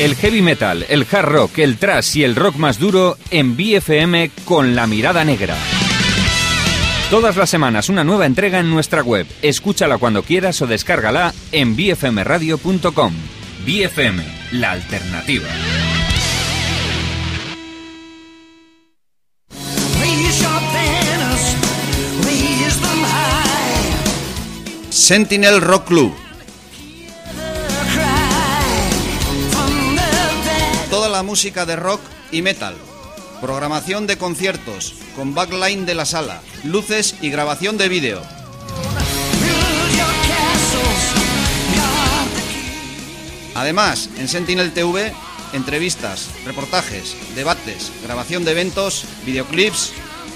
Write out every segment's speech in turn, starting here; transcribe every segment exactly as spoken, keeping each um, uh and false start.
El heavy metal, el hard rock, el thrash y el rock más duro en B F M con La Mirada Negra. Todas las semanas una nueva entrega en nuestra web. Escúchala cuando quieras o descárgala en b f m radio punto com. B F M, la alternativa. Sentinel Rock Club. Toda la música de rock y metal. Programación de conciertos, con backline de la sala, luces y grabación de vídeo. Además, en Sentinel T V, entrevistas, reportajes, debates, grabación de eventos, videoclips.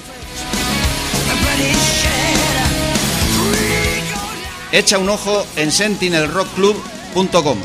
Echa un ojo en sentinel rock club punto com.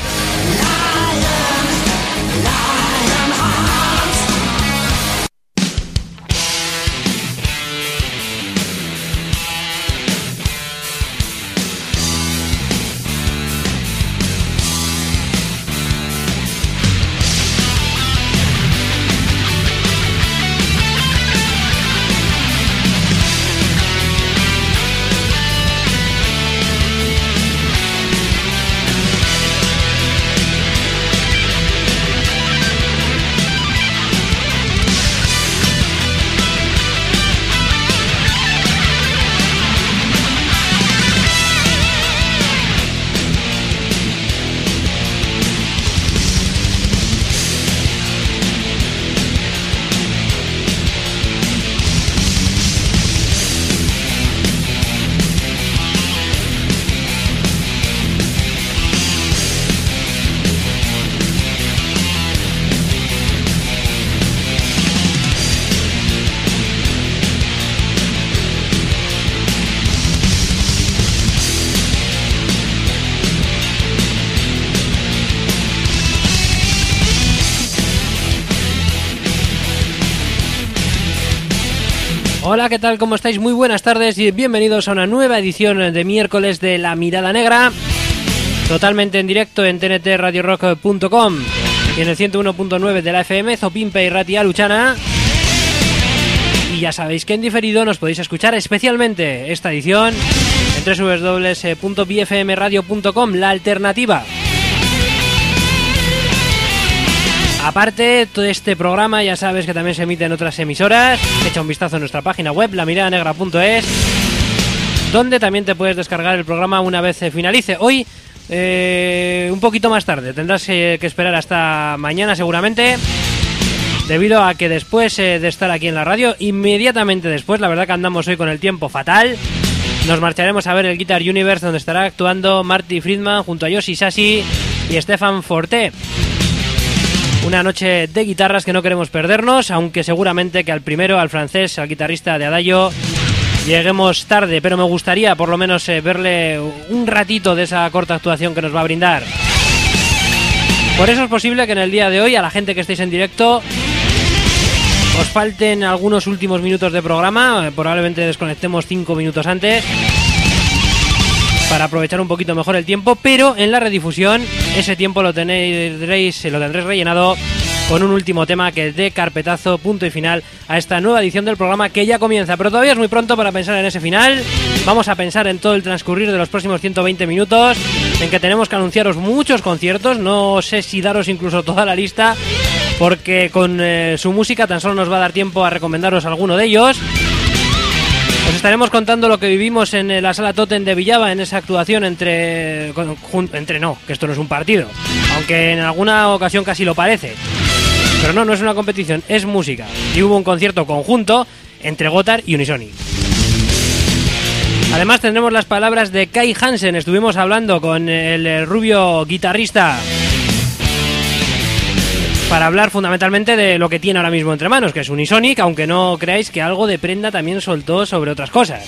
Hola, ¿qué tal? ¿Cómo estáis? Muy buenas tardes y bienvenidos a una nueva edición de miércoles de La Mirada Negra, totalmente en directo en t n t radio rock punto com y en el ciento uno punto nueve de la F M, Zopimpe y Ratia Luchana. Y ya sabéis que en diferido nos podéis escuchar especialmente esta edición en doble u doble u doble u punto b f m radio punto com, la alternativa. Aparte, todo este programa ya sabes que también se emite en otras emisoras. Echa un vistazo a nuestra página web, la mirada negra punto es, donde también te puedes descargar el programa una vez finalice. Hoy, eh, un poquito más tarde, tendrás eh, que esperar hasta mañana seguramente, debido a que después eh, de estar aquí en la radio, inmediatamente después, la verdad que andamos hoy con el tiempo fatal, nos marcharemos a ver el Guitar Universe, donde estará actuando Marty Friedman junto a Yoshi Sashi y Stefan Forte. Una noche de guitarras que no queremos perdernos, aunque seguramente que al primero, al francés, al guitarrista de Adagio, lleguemos tarde, pero me gustaría por lo menos eh, verle un ratito de esa corta actuación que nos va a brindar. Por eso es posible que en el día de hoy, a la gente que estéis en directo, os falten algunos últimos minutos de programa, eh, probablemente desconectemos cinco minutos antes, para aprovechar un poquito mejor el tiempo, pero en la redifusión ese tiempo lo tendréis, lo tendréis rellenado con un último tema que dé carpetazo, punto y final a esta nueva edición del programa que ya comienza, pero todavía es muy pronto para pensar en ese final. Vamos a pensar en todo el transcurrir de los próximos ciento veinte minutos, en que tenemos que anunciaros muchos conciertos, no sé si daros incluso toda la lista, porque con eh, su música tan solo nos va a dar tiempo a recomendaros alguno de ellos. Os estaremos contando lo que vivimos en la Sala Totem de Villava, en esa actuación entre... Jun, entre no, que esto no es un partido, aunque en alguna ocasión casi lo parece. Pero no, no es una competición, es música. Y hubo un concierto conjunto entre Gotthard y Unisonic. Además tendremos las palabras de Kai Hansen. Estuvimos hablando con el rubio guitarrista para hablar fundamentalmente de lo que tiene ahora mismo entre manos, que es Unisonic, aunque no creáis que algo de prenda también soltó sobre otras cosas.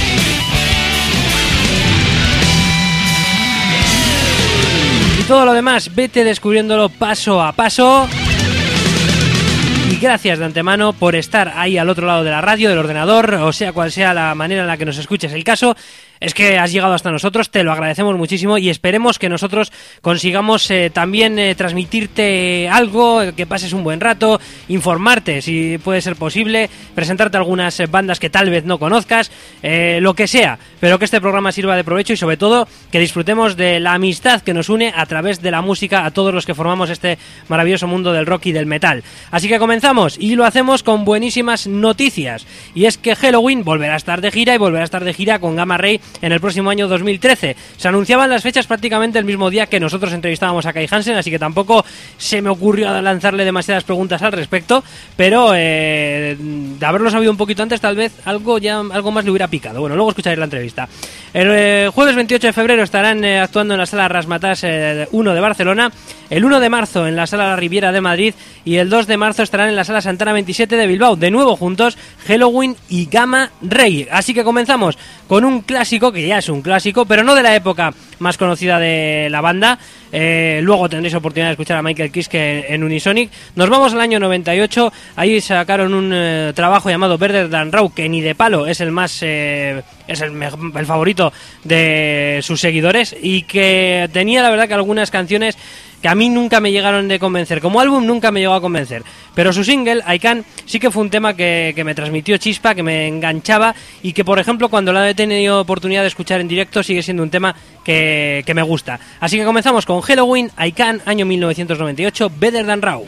Y todo lo demás, vete descubriéndolo paso a paso. Y gracias de antemano por estar ahí al otro lado de la radio, del ordenador, o sea cual sea la manera en la que nos escuches el caso. es que has llegado hasta nosotros, te lo agradecemos muchísimo y esperemos que nosotros consigamos eh, también eh, transmitirte algo, que pases un buen rato, informarte si puede ser posible, presentarte algunas eh, bandas que tal vez no conozcas, eh, lo que sea, pero que este programa sirva de provecho y sobre todo que disfrutemos de la amistad que nos une a través de la música a todos los que formamos este maravilloso mundo del rock y del metal. Así que comenzamos y lo hacemos con buenísimas noticias, y es que Helloween volverá a estar de gira y volverá a estar de gira con Gamma Ray en el próximo año dos mil trece. Se anunciaban las fechas prácticamente el mismo día que nosotros entrevistábamos a Kai Hansen, así que tampoco se me ocurrió lanzarle demasiadas preguntas al respecto, pero eh, de haberlo sabido un poquito antes tal vez algo ya algo más le hubiera picado. Bueno, luego escucharéis la entrevista. El eh, jueves veintiocho de febrero estarán eh, actuando en la sala Razzmatazz eh, uno de Barcelona, el uno de marzo en la sala La Riviera de Madrid y el dos de marzo estarán en la sala Santana veintisiete de Bilbao, de nuevo juntos Helloween y Gamma Ray. Así que comenzamos con un clásico, que ya es un clásico, pero no de la época más conocida de la banda. Eh, luego tendréis oportunidad de escuchar a Michael Kiske en Unisonic. Nos vamos al año noventa y ocho. Ahí sacaron un eh, trabajo llamado Better Than Raw, que ni de palo es el más eh, es el, el favorito de sus seguidores, y que tenía la verdad que algunas canciones que a mí nunca me llegaron de convencer. Como álbum nunca me llegó a convencer, pero su single, I Can, sí que fue un tema que, que me transmitió chispa, que me enganchaba, y que por ejemplo cuando la he tenido oportunidad de escuchar en directo sigue siendo un tema que, que me gusta. Así que comenzamos con Helloween, I Can, año mil novecientos noventa y ocho, Better Than Raw.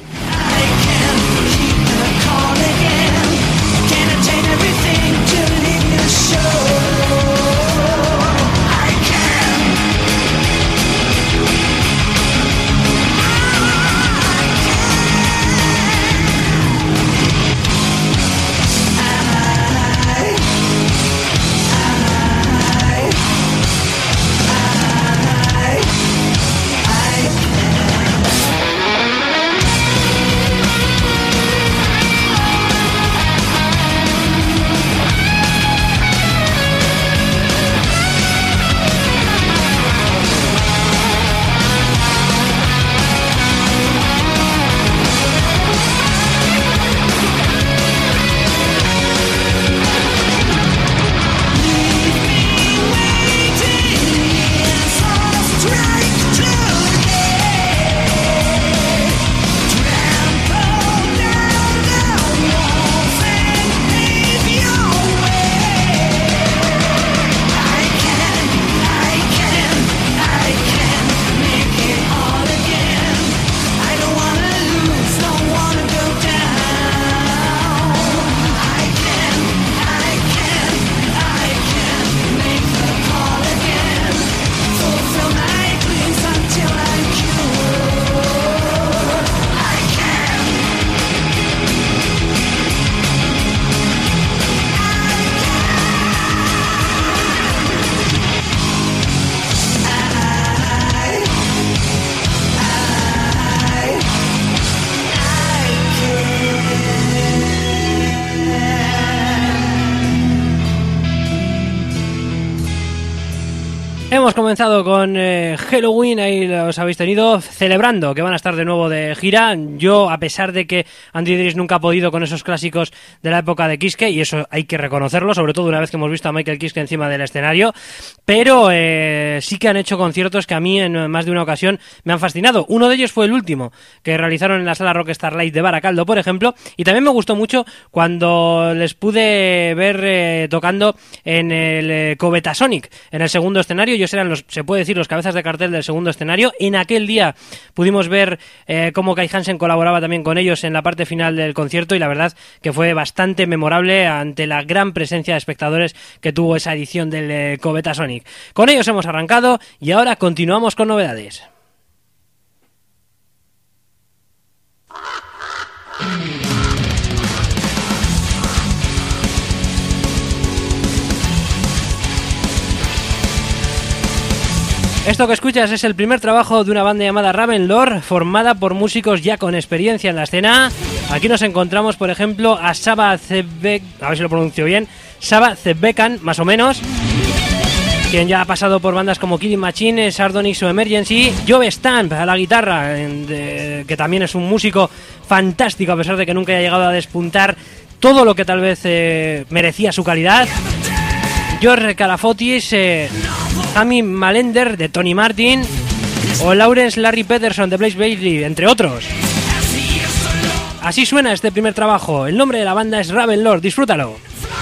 Hemos comenzado con eh, Helloween, ahí los habéis tenido, celebrando que van a estar de nuevo de gira. Yo, a pesar de que Andy Dries nunca ha podido con esos clásicos de la época de Kiske, y eso hay que reconocerlo, sobre todo una vez que hemos visto a Michael Kiske encima del escenario, pero eh, sí que han hecho conciertos que a mí en más de una ocasión me han fascinado. Uno de ellos fue el último, que realizaron en la sala Rock Starlight de Baracaldo, por ejemplo, y también me gustó mucho cuando les pude ver eh, tocando en el eh, Covetasonic, en el segundo escenario. Ellos eran los, se puede decir, los cabezas de cartel del segundo escenario. En aquel día pudimos ver eh, cómo Kai Hansen colaboraba también con ellos en la parte final del concierto, y la verdad que fue bastante memorable ante la gran presencia de espectadores que tuvo esa edición del eh, Covetasonic. Con ellos hemos arrancado y ahora continuamos con novedades. Esto que escuchas es el primer trabajo de una banda llamada Ravenlord, formada por músicos ya con experiencia en la escena. Aquí nos encontramos, por ejemplo, a Saba Zebek, a ver si lo pronuncio bien, Saba Zebekan, más o menos, quien ya ha pasado por bandas como Killing Machine, Sardonyx o Emergency. Joe Stamp a la guitarra, que también es un músico fantástico, a pesar de que nunca haya llegado a despuntar todo lo que tal vez eh, merecía su calidad. George Calafotis, eh, Tammy Malender de Tony Martin o Lawrence Larry Peterson de Blaze Bayley, entre otros. Así suena este primer trabajo. El nombre de la banda es Raven Lord. Disfrútalo.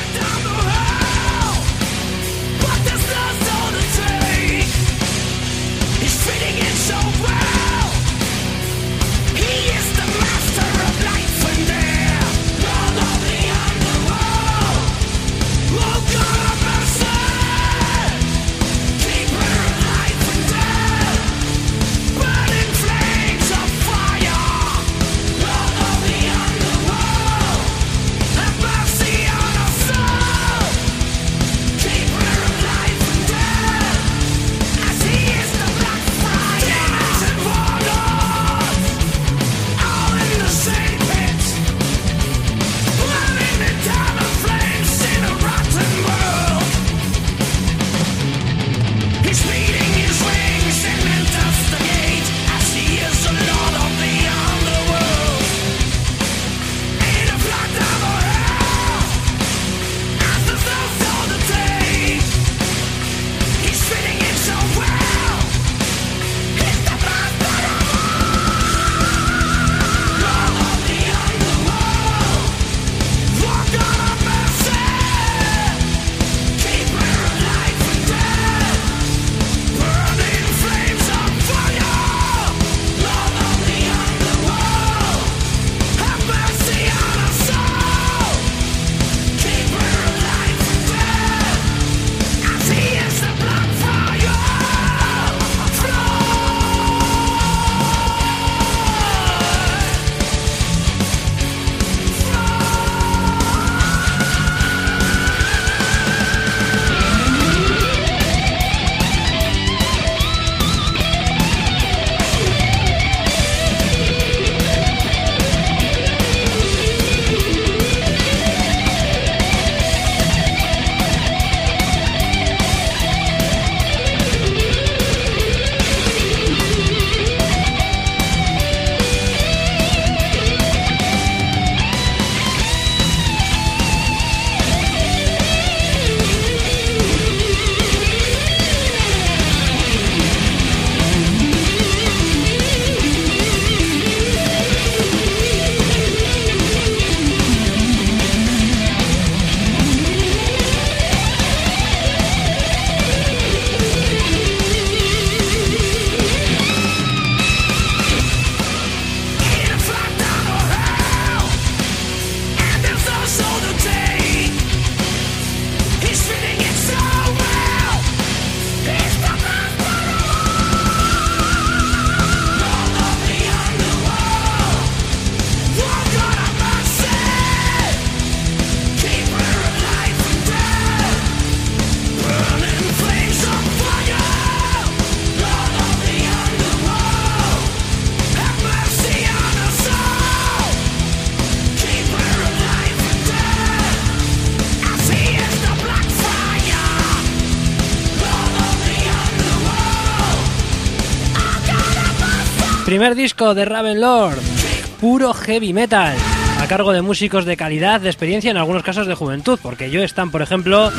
Primer disco de Raven Lord, puro heavy metal, a cargo de músicos de calidad, de experiencia, en algunos casos de juventud, porque Joe Stan, por ejemplo,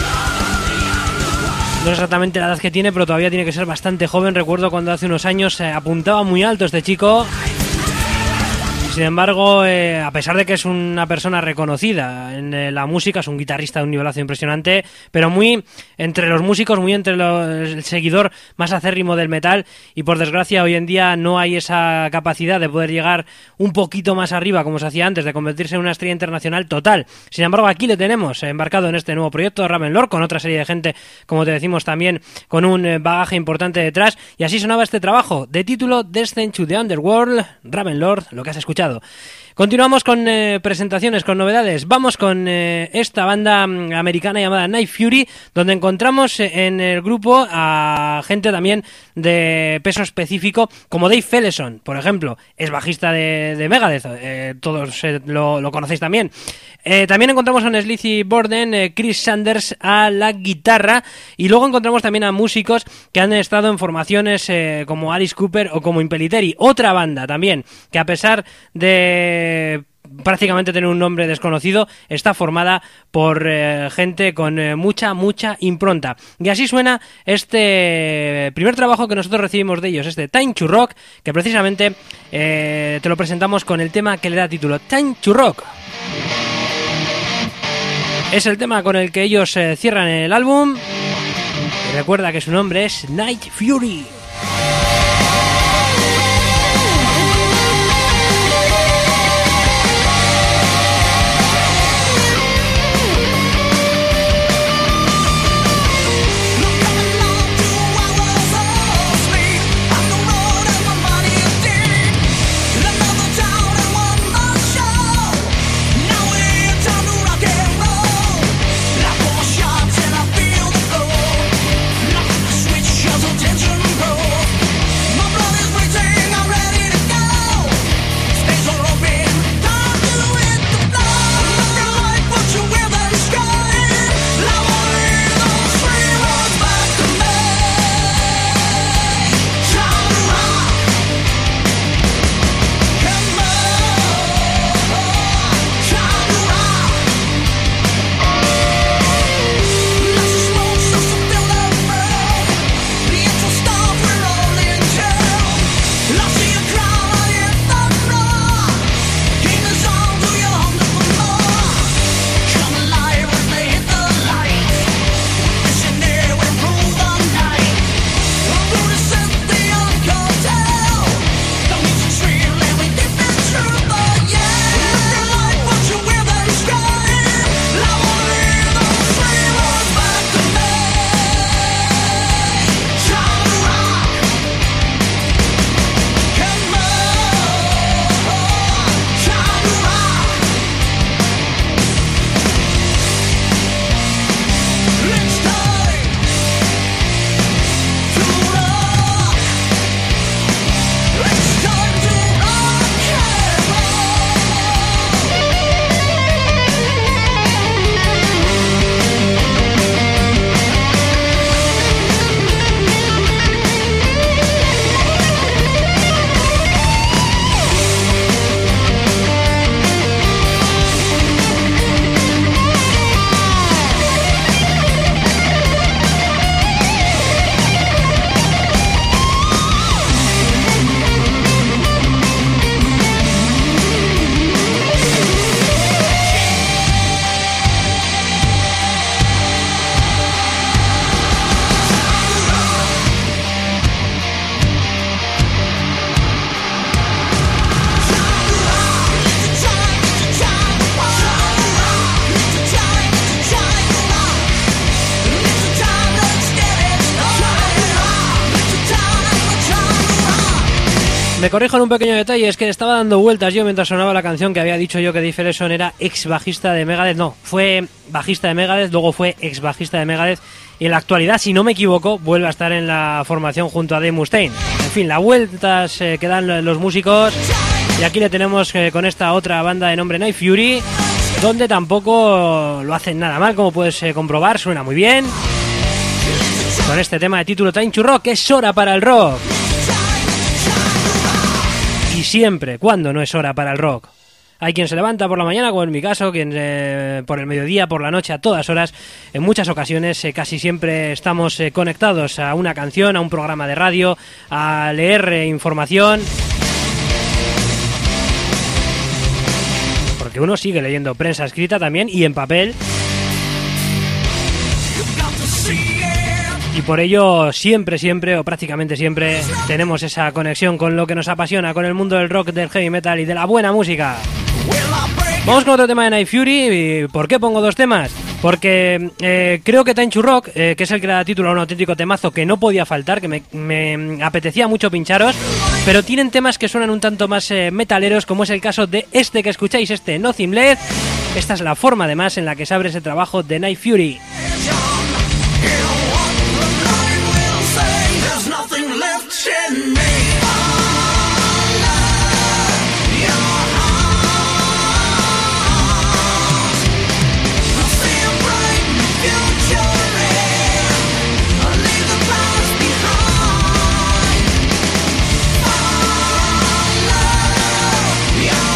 no sé exactamente la edad que tiene, pero todavía tiene que ser bastante joven. Recuerdo cuando hace unos años se apuntaba muy alto este chico. Sin embargo, eh, a pesar de que es una persona reconocida en eh, la música, es un guitarrista de un nivelazo impresionante, pero muy entre los músicos, muy entre los, el seguidor más acérrimo del metal, y por desgracia hoy en día no hay esa capacidad de poder llegar un poquito más arriba como se hacía antes, de convertirse en una estrella internacional total. Sin embargo, aquí le tenemos embarcado en este nuevo proyecto de Raven Lord, con otra serie de gente, como te decimos, también con un eh, bagaje importante detrás, y así sonaba este trabajo de título Descent to the Underworld, Raven Lord, lo que has escuchado. Continuamos con eh, presentaciones, con novedades. Vamos con eh, esta banda um, americana llamada Night Fury, donde encontramos eh, en el grupo a gente también de peso específico, como Dave Ellefson, por ejemplo, es bajista de, de Megadeth, eh, todos eh, lo, lo conocéis también. Eh, también encontramos a Sleazy Borden, eh, Chris Sanders a la guitarra, y luego encontramos también a músicos que han estado en formaciones eh, como Alice Cooper o como Impellitteri, otra banda también que, a pesar de prácticamente tener un nombre desconocido, está formada por eh, gente con eh, mucha, mucha impronta. Y así suena este primer trabajo que nosotros recibimos de ellos, este Time to Rock, que precisamente eh, te lo presentamos con el tema que le da título, Time to Rock. Es el tema con el que ellos eh, cierran el álbum. Y recuerda que su nombre es Night Fury. Me corrijo en un pequeño detalle, es que estaba dando vueltas yo mientras sonaba la canción que había dicho yo que Dave Ellefson era ex bajista de Megadeth. No, fue bajista de Megadeth, luego fue ex bajista de Megadeth y en la actualidad, si no me equivoco, vuelve a estar en la formación junto a Dave Mustaine. En fin, las vueltas eh, que dan los músicos, y aquí le tenemos eh, con esta otra banda de nombre Night Fury, donde tampoco lo hacen nada mal, como puedes eh, comprobar, suena muy bien. Con este tema de título Time to Rock, es hora para el rock. Y siempre, ¿cuándo no es hora para el rock? Hay quien se levanta por la mañana, como en mi caso, quien eh, por el mediodía, por la noche, a todas horas. En muchas ocasiones eh, casi siempre estamos eh, conectados a una canción, a un programa de radio, a leer eh, información. Porque uno sigue leyendo prensa escrita también y en papel. Y por ello siempre, siempre o prácticamente siempre tenemos esa conexión con lo que nos apasiona, con el mundo del rock, del heavy metal y de la buena música. Vamos con otro tema de Night Fury. ¿Por qué pongo dos temas? Porque eh, creo que Time to Rock, eh, que es el que da título a un auténtico temazo que no podía faltar, que me, me apetecía mucho pincharos, pero tienen temas que suenan un tanto más eh, metaleros, como es el caso de este que escucháis, este Nothing Left. Esta es la forma además en la que se abre ese trabajo de Night Fury. Yeah.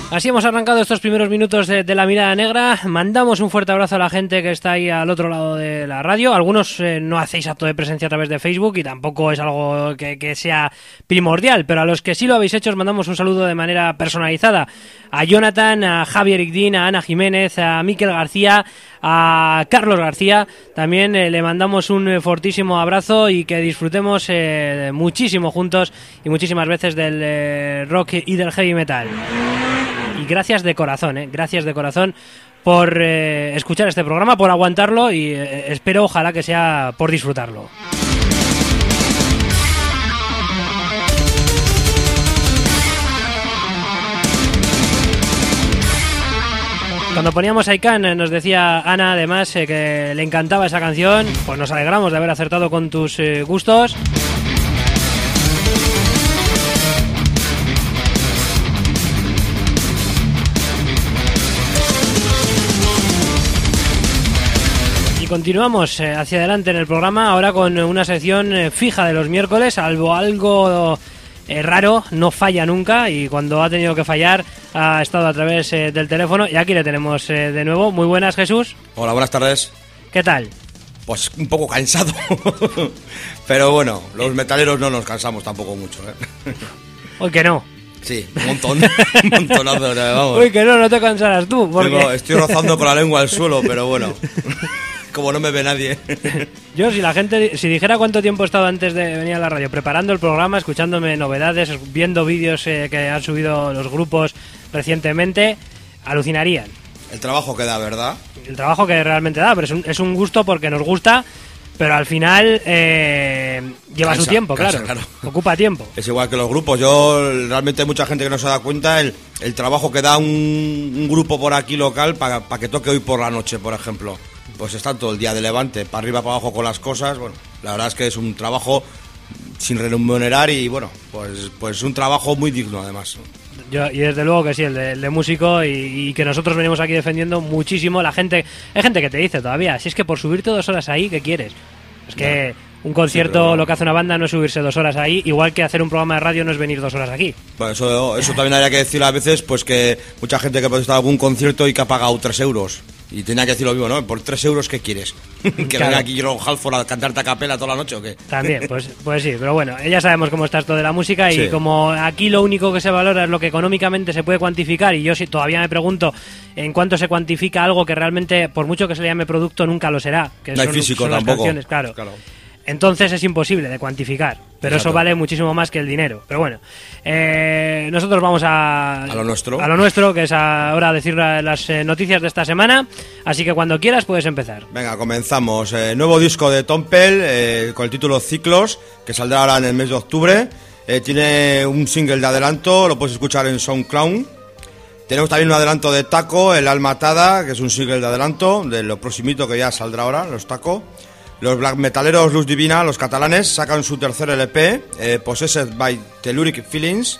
Así hemos arrancado estos primeros minutos de, de La Mirada Negra. Mandamos un fuerte abrazo a la gente que está ahí al otro lado de la radio. Algunos eh, no hacéis acto de presencia a través de Facebook y tampoco es algo que, que sea primordial, pero a los que sí lo habéis hecho os mandamos un saludo de manera personalizada. A Jonathan, a Javier Igdín, a Ana Jiménez, a Miquel García, a Carlos García. También eh, le mandamos un eh, fortísimo abrazo y que disfrutemos eh, muchísimo juntos y muchísimas veces del eh, rock y del heavy metal. Y gracias de corazón, ¿eh? gracias de corazón por eh, escuchar este programa, por aguantarlo y eh, espero, ojalá que sea por disfrutarlo. Cuando poníamos Aikan nos decía Ana además eh, que le encantaba esa canción, pues nos alegramos de haber acertado con tus eh, gustos. Continuamos hacia adelante en el programa, ahora con una sección fija de los miércoles, algo, algo eh, raro, no falla nunca y cuando ha tenido que fallar ha estado a través eh, del teléfono y aquí le tenemos eh, de nuevo. Muy buenas, Jesús. Hola, buenas tardes. ¿Qué tal? Pues un poco cansado, pero bueno, los metaleros no nos cansamos tampoco mucho, ¿eh? Hoy que no. Sí, un montón, un montonazo, vamos. Uy, que no, no te cansarás tú. Porque... Tengo, estoy rozando con la lengua al suelo, pero bueno. Como no me ve nadie. Yo, si la gente, si dijera cuánto tiempo he estado antes de venir a la radio preparando el programa, escuchándome novedades, viendo vídeos eh, que han subido los grupos recientemente, alucinarían. El trabajo que da, ¿verdad? El trabajo que realmente da, pero es un, es un gusto porque nos gusta, pero al final eh, lleva cansa, su tiempo, cansa, claro. claro. Ocupa tiempo. Es igual que los grupos. Yo, realmente hay mucha gente que no se da cuenta el, el trabajo que da un, un grupo por aquí local para pa que toque hoy por la noche, por ejemplo. Pues están todo el día de levante, para arriba, para abajo con las cosas. Bueno, la verdad es que es un trabajo sin remunerar y bueno, pues pues un trabajo muy digno además. Yo, y desde luego que sí, el de, el de músico y, y que nosotros venimos aquí defendiendo muchísimo. La gente, hay gente que te dice todavía, si es que por subirte dos horas ahí, ¿qué quieres? Es que ya. Un concierto, sí, pero... lo que hace una banda no es subirse dos horas ahí, igual que hacer un programa de radio no es venir dos horas aquí. Bueno, eso, eso también habría que decir a veces, pues que mucha gente que puede estar en algún concierto y que ha pagado tres euros. Y tenía que decir lo mismo, ¿no? Por tres euros, ¿qué quieres? ¿Que claro. venga aquí Ron Halford a cantarte a capela toda la noche o qué? También, pues, pues sí, pero bueno, ya sabemos cómo está esto de la música y sí. Como aquí lo único que se valora es lo que económicamente se puede cuantificar y yo sí, todavía me pregunto en cuánto se cuantifica algo que realmente, por mucho que se le llame producto, nunca lo será. Que no son, hay físico son las tampoco. Canciones, claro. claro. Entonces es imposible de cuantificar, pero Exacto. Eso vale muchísimo más que el dinero. Pero bueno, eh, nosotros vamos a, a lo nuestro, a lo nuestro, que es ahora decir las eh, noticias de esta semana. Así que cuando quieras puedes empezar. Venga, comenzamos. Eh, nuevo disco de Tom Pell eh, con el título Ciclos, que saldrá ahora en el mes de octubre. Eh, tiene un single de adelanto, lo puedes escuchar en SoundCloud. Tenemos también un adelanto de Taco, El Alma Atada, que es un single de adelanto de lo proximito que ya saldrá ahora, los Taco. Los black metaleros Luz Divina, los catalanes, sacan su tercer L P, eh, Possessed by Telluric Feelings.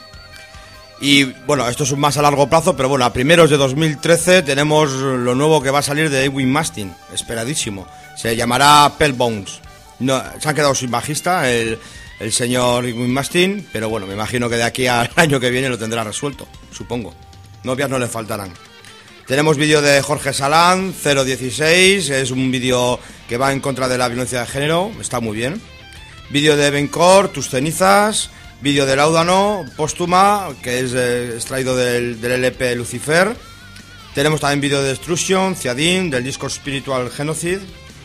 Y bueno, esto es más a largo plazo, pero bueno, a primeros de dos mil trece tenemos lo nuevo que va a salir de Edwin Mastin, esperadísimo. Se llamará Pellbones. No, se han quedado sin bajista el, el señor Edwin Mastin, pero bueno, me imagino que de aquí al año que viene lo tendrá resuelto, supongo. Novias no le faltarán. Tenemos vídeo de Jorge Salán, cero dieciséis, es un vídeo que va en contra de la violencia de género, está muy bien. Vídeo de Bencor, Tus cenizas, vídeo de Láudano, Póstuma, que es eh, extraído del, del L P Lucifer. Tenemos también vídeo de Destruction, Ciadín, del disco Spiritual Genocide.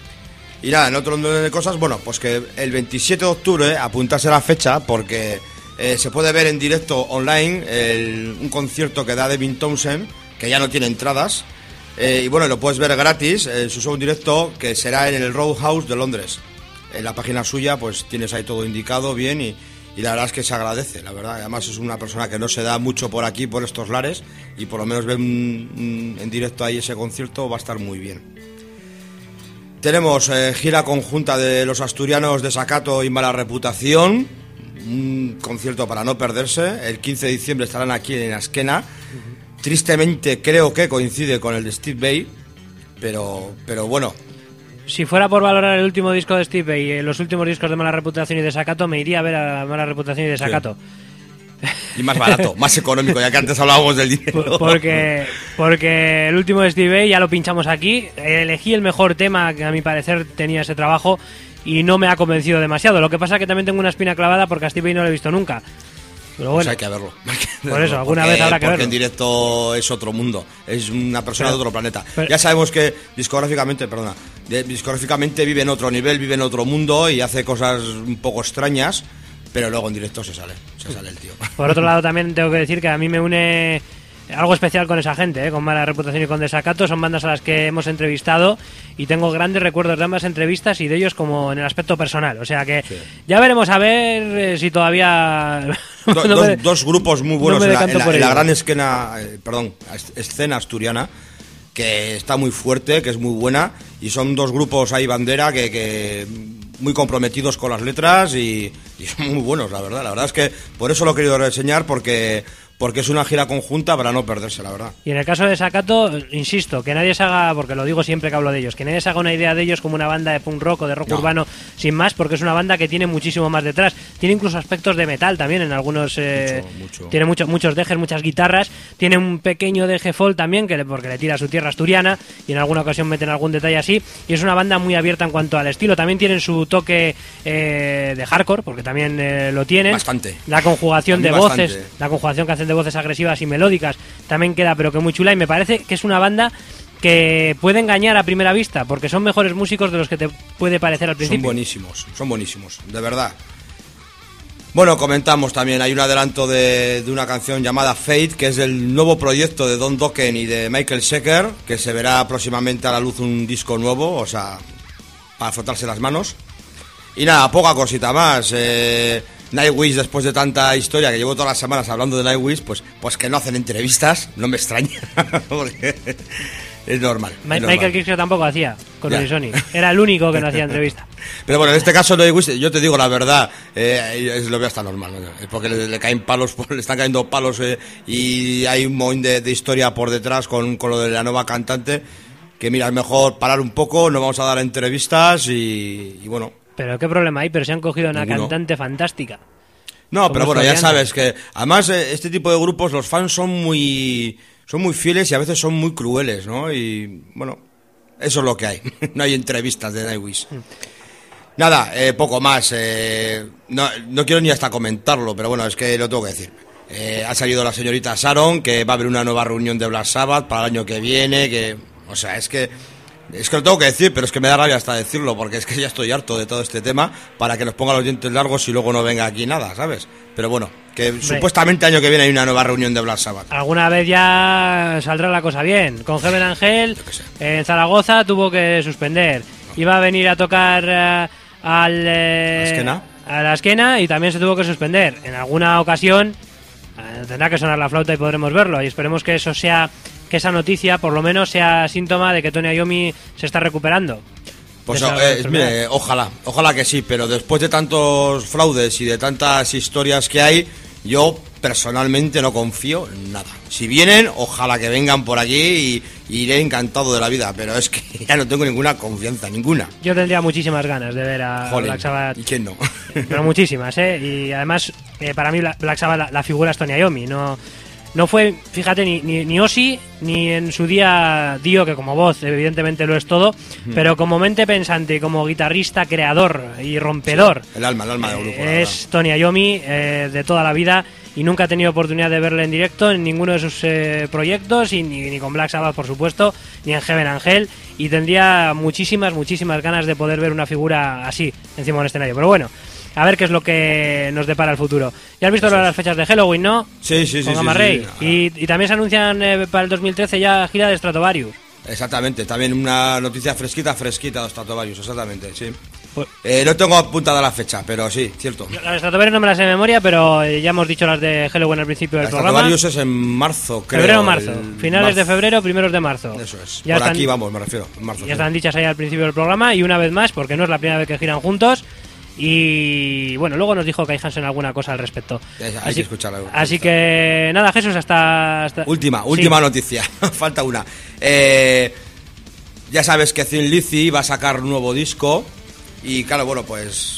Y nada, en otro orden de cosas, bueno, pues que el veintisiete de octubre, apuntarse la fecha, porque eh, se puede ver en directo online el, un concierto que da Devin Townsend, que ya no tiene entradas, eh, y bueno, lo puedes ver gratis en su show directo, que será en el Roadhouse de Londres. En la página suya pues tienes ahí todo indicado bien y, y la verdad es que se agradece, la verdad. Además es una persona que no se da mucho por aquí, por estos lares, y por lo menos ver un, un, en directo ahí ese concierto va a estar muy bien. Tenemos eh, gira conjunta de los asturianos Desacato y Mala Reputación, un concierto para no perderse. El quince de diciembre estarán aquí en Asquena. Tristemente creo que coincide con el de Steve Vai, pero, pero bueno. Si fuera por valorar el último disco de Steve Vai y los últimos discos de Mala Reputación y Desacato, me iría a ver a Mala Reputación y Desacato. Sí. Y más barato, más económico, ya que antes hablábamos del dinero. Porque, porque el último de Steve Vai ya lo pinchamos aquí. Elegí el mejor tema que a mi parecer tenía ese trabajo y no me ha convencido demasiado. Lo que pasa es que también tengo una espina clavada porque a Steve Vai no lo he visto nunca. Pero bueno, pues hay que verlo. Hay que verlo por eso, alguna porque, vez habrá que porque verlo. en directo es otro mundo, es una persona Pero, de otro planeta. pero, ya sabemos que discográficamente, perdona, discográficamente vive en otro nivel, vive en otro mundo y hace cosas un poco extrañas, pero luego en directo se sale, se sale el tío. Por otro lado, también tengo que decir que a mí me une algo especial con esa gente, ¿eh? Con Mala Reputación y con Desacato. Son bandas a las que hemos entrevistado y tengo grandes recuerdos de ambas entrevistas y de ellos como en el aspecto personal. O sea que sí. Ya veremos a ver eh, si todavía... Do, no dos, me, dos grupos muy buenos no en, la, en, la, en la gran esquena, eh, perdón, escena asturiana, que está muy fuerte, que es muy buena, y son dos grupos ahí bandera que... que muy comprometidos con las letras y, y son muy buenos, la verdad. La verdad es que por eso lo he querido reseñar, porque porque es una gira conjunta para no perderse, la verdad. Y en el caso de Desacato, insisto, que nadie se haga, porque lo digo siempre que hablo de ellos, que nadie se haga una idea de ellos como una banda de punk rock o de rock no. urbano sin más, porque es una banda que tiene muchísimo más detrás. Tiene incluso aspectos de metal también en algunos... Eh, mucho, mucho. Tiene mucho, muchos dejes, muchas guitarras. Tiene un pequeño deje folk también, que le, porque le tira a su tierra asturiana y en alguna ocasión meten algún detalle así. Y es una banda muy abierta en cuanto al estilo. También tienen su toque eh, de hardcore, porque también eh, lo tienen. Bastante. La conjugación de voces, bastante. La conjugación que hacen de voces agresivas y melódicas también queda pero que muy chula, y me parece que es una banda que puede engañar a primera vista porque son mejores músicos de los que te puede parecer al principio. Son buenísimos, son buenísimos, de verdad. Bueno, comentamos también, hay un adelanto de, de una canción llamada Fate, que es el nuevo proyecto de Don Dokken y de Michael Schenker, que se verá próximamente a la luz un disco nuevo, o sea, para frotarse las manos. Y nada, poca cosita más. eh... Nightwish, después de tanta historia que llevo todas las semanas hablando de Nightwish, pues, pues que no hacen entrevistas, no me extraña, porque es normal. Ma- es normal. Michael Kiske tampoco hacía con Unisony, era el único que no hacía entrevista. Pero bueno, en este caso Nightwish, yo te digo la verdad, eh, es, lo veo hasta normal, ¿no? Porque le, le caen palos, le están cayendo palos eh, y hay un montón de, de historia por detrás con, con lo de la nueva cantante, que mira, es mejor parar un poco, no vamos a dar entrevistas y, y bueno... Pero qué problema hay, pero se han cogido a una Ninguno. Cantante fantástica. No, pero bueno, ya sabes que además este tipo de grupos, los fans son muy son muy fieles y a veces son muy crueles, ¿no? Y bueno, eso es lo que hay. No hay entrevistas de Nightwish. Mm. Nada, eh, poco más. Eh, no, no quiero ni hasta comentarlo, pero bueno, es que lo tengo que decir. Eh, ha salido la señorita Sharon, que va a haber una nueva reunión de Black Sabbath para el año que viene, que, o sea, es que Es que lo tengo que decir, pero es que me da rabia hasta decirlo, porque es que ya estoy harto de todo este tema, para que nos ponga los dientes largos y luego no venga aquí nada, ¿sabes? Pero bueno, que Hombre. supuestamente año que viene hay una nueva reunión de Black Sabbath. Alguna vez ya saldrá la cosa bien. Con Heaven Angel en Zaragoza tuvo que suspender. No. Iba a venir a tocar uh, al eh, ¿La esquena? a la esquena y también se tuvo que suspender. En alguna ocasión uh, tendrá que sonar la flauta y podremos verlo, y esperemos que eso sea... que esa noticia por lo menos sea síntoma de que Tony Iommi se está recuperando. Pues eh, mire, ojalá, ojalá que sí, pero después de tantos fraudes y de tantas historias que hay, yo personalmente no confío en nada. Si vienen, ojalá que vengan por aquí y, y iré encantado de la vida, pero es que ya no tengo ninguna confianza, ninguna. Yo tendría muchísimas ganas de ver a Jolín, Black Sabbath. ¿Y quién no? Pero muchísimas, ¿eh? Y además, eh, para mí Black Sabbath la, la figura es Tony Iommi, no... No fue, fíjate, ni, ni, ni Ozzy, ni en su día Dio, que como voz evidentemente lo es todo, mm. pero como mente pensante, como guitarrista, creador y rompedor. Sí, el alma, el alma del grupo. Eh, es Tony Iommi eh, de toda la vida, y nunca he tenido oportunidad de verle en directo en ninguno de sus eh, proyectos, y ni, ni con Black Sabbath, por supuesto, ni en Heaven Angel, y tendría muchísimas, muchísimas ganas de poder ver una figura así encima de un escenario. Pero bueno, a ver qué es lo que nos depara el futuro. Ya has visto Eso las es. fechas de Halloween, ¿no? Sí, sí, sí. Con sí, Gamma sí, Ray. sí, sí. Y, y también se anuncian eh, para el dos mil trece ya gira de Stratovarius. Exactamente, también una noticia fresquita, fresquita de Stratovarius, exactamente, sí. Pues, eh, no tengo apuntada la fecha, pero sí, cierto. Las de Stratovarius no me las sé de memoria, pero eh, ya hemos dicho las de Halloween al principio del la programa. Stratovarius es en marzo, creo. Febrero o marzo. el... Finales marzo. de febrero, primeros de marzo. Eso es. Ya Por están, aquí vamos, me refiero, en marzo. Ya sí. están dichas ahí al principio del programa, y una vez más, porque no es la primera vez que giran juntos. Y bueno, luego nos dijo Kai Hansen alguna cosa al respecto. Hay así, que escucharla. Así que nada, Jesús, hasta... hasta... Última, sí. última noticia. Falta una. Eh, ya sabes que Thin Lizzy va a sacar un nuevo disco. Y claro, bueno, pues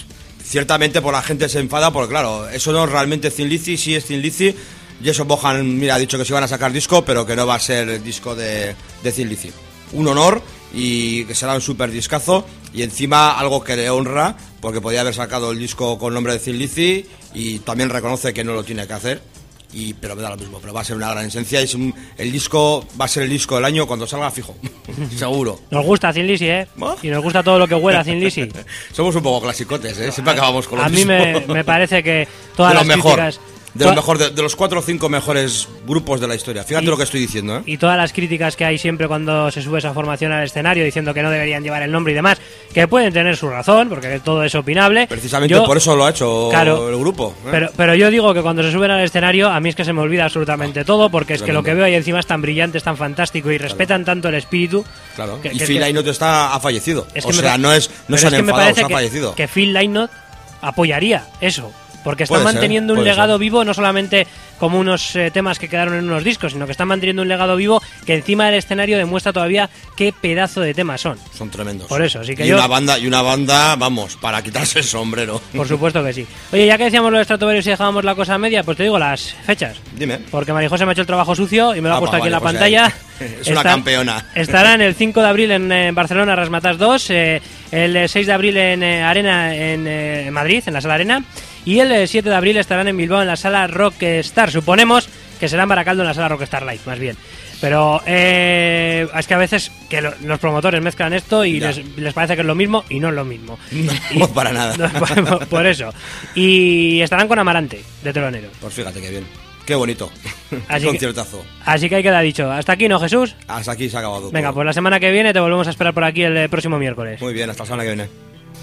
ciertamente por la gente se enfada, porque claro, eso no es realmente Thin Lizzy, sí es Thin Lizzy. Jason Bohan, mira, ha dicho que se van a sacar disco, pero que no va a ser el disco de, de Thin Lizzy. Un honor y que será un super discazo, y encima algo que le honra, porque podía haber sacado el disco con nombre de Thin Lizzy, y también reconoce que no lo tiene que hacer. Y, pero me da lo mismo, pero va a ser una gran esencia y es un, el disco va a ser el disco del año cuando salga fijo. Seguro. Nos gusta Thin Lizzy, ¿eh? ¿Oh? Y nos gusta todo lo que huela a Thin Lizzy. Somos un poco clasicotes, ¿eh? Siempre acabamos con lo a mismo. A mí me, me parece que todas de lo las mejor, críticas... de, lo mejor de, de los cuatro o cinco mejores grupos de la historia. Fíjate y, lo que estoy diciendo, ¿eh? Y todas las críticas que hay siempre cuando se sube esa formación al escenario diciendo que no deberían llevar el nombre y demás, que pueden tener su razón, porque todo es opinable. Precisamente yo, por eso lo ha hecho claro, el grupo, ¿eh? Pero, pero yo digo que cuando se suben al escenario, a mí es que se me olvida absolutamente ah, todo, porque es que lo que veo ahí encima es tan brillante, es tan fantástico y respetan claro. tanto el espíritu. Claro, que, y que Phil es que, Lynott está, ha fallecido. Es que o sea, me, no, es, no se han es que enfadado, se ha que, fallecido. Que Phil Lynott apoyaría eso. Porque están puede manteniendo ser, un legado ser. vivo, no solamente como unos eh, temas que quedaron en unos discos, sino que están manteniendo un legado vivo que encima del escenario demuestra todavía qué pedazo de temas son. Son tremendos. Por eso, así que y yo... una banda, y una banda, vamos, para quitarse el sombrero. Por supuesto que sí. Oye, ya que decíamos lo de Stratovarius y dejábamos la cosa a media, pues te digo las fechas. Dime. Porque Marijose me ha hecho el trabajo sucio y me lo ha ah, puesto pa, aquí vale, en la pues pantalla. Ahí. Es una Está, campeona. Estarán el cinco de abril en, en Barcelona, Razzmatazz dos, eh, el seis de abril en eh, Arena, en eh, Madrid, en la Sala Arena, y el siete de abril estarán en Bilbao en la Sala Rockstar. Suponemos que será en Baracaldo en la Sala Rockstar Live, más bien. Pero eh, es que a veces que lo, los promotores mezclan esto y les, les parece que es lo mismo y no es lo mismo. No, y, para nada. No, por, por eso. Y estarán con Amarante, de telonero. Pues fíjate qué bien. Qué bonito. Así Qué conciertazo. Que, así que ahí queda dicho. Hasta aquí, ¿no, Jesús? Hasta aquí se ha acabado. Venga, todo. pues la semana que viene te volvemos a esperar por aquí el próximo miércoles. Muy bien, hasta la semana que viene.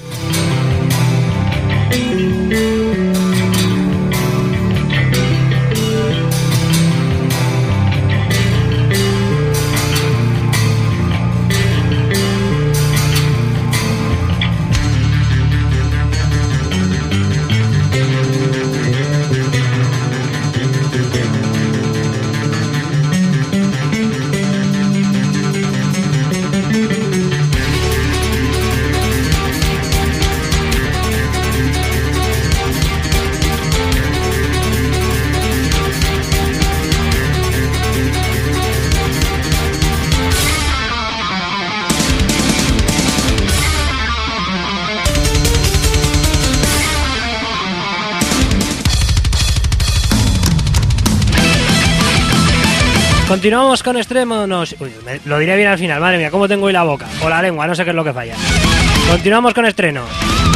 Continuamos con estrenos. Uy, me, lo diré bien al final, madre mía, cómo tengo hoy la boca. O la lengua, no sé qué es lo que falla. Continuamos con estrenos.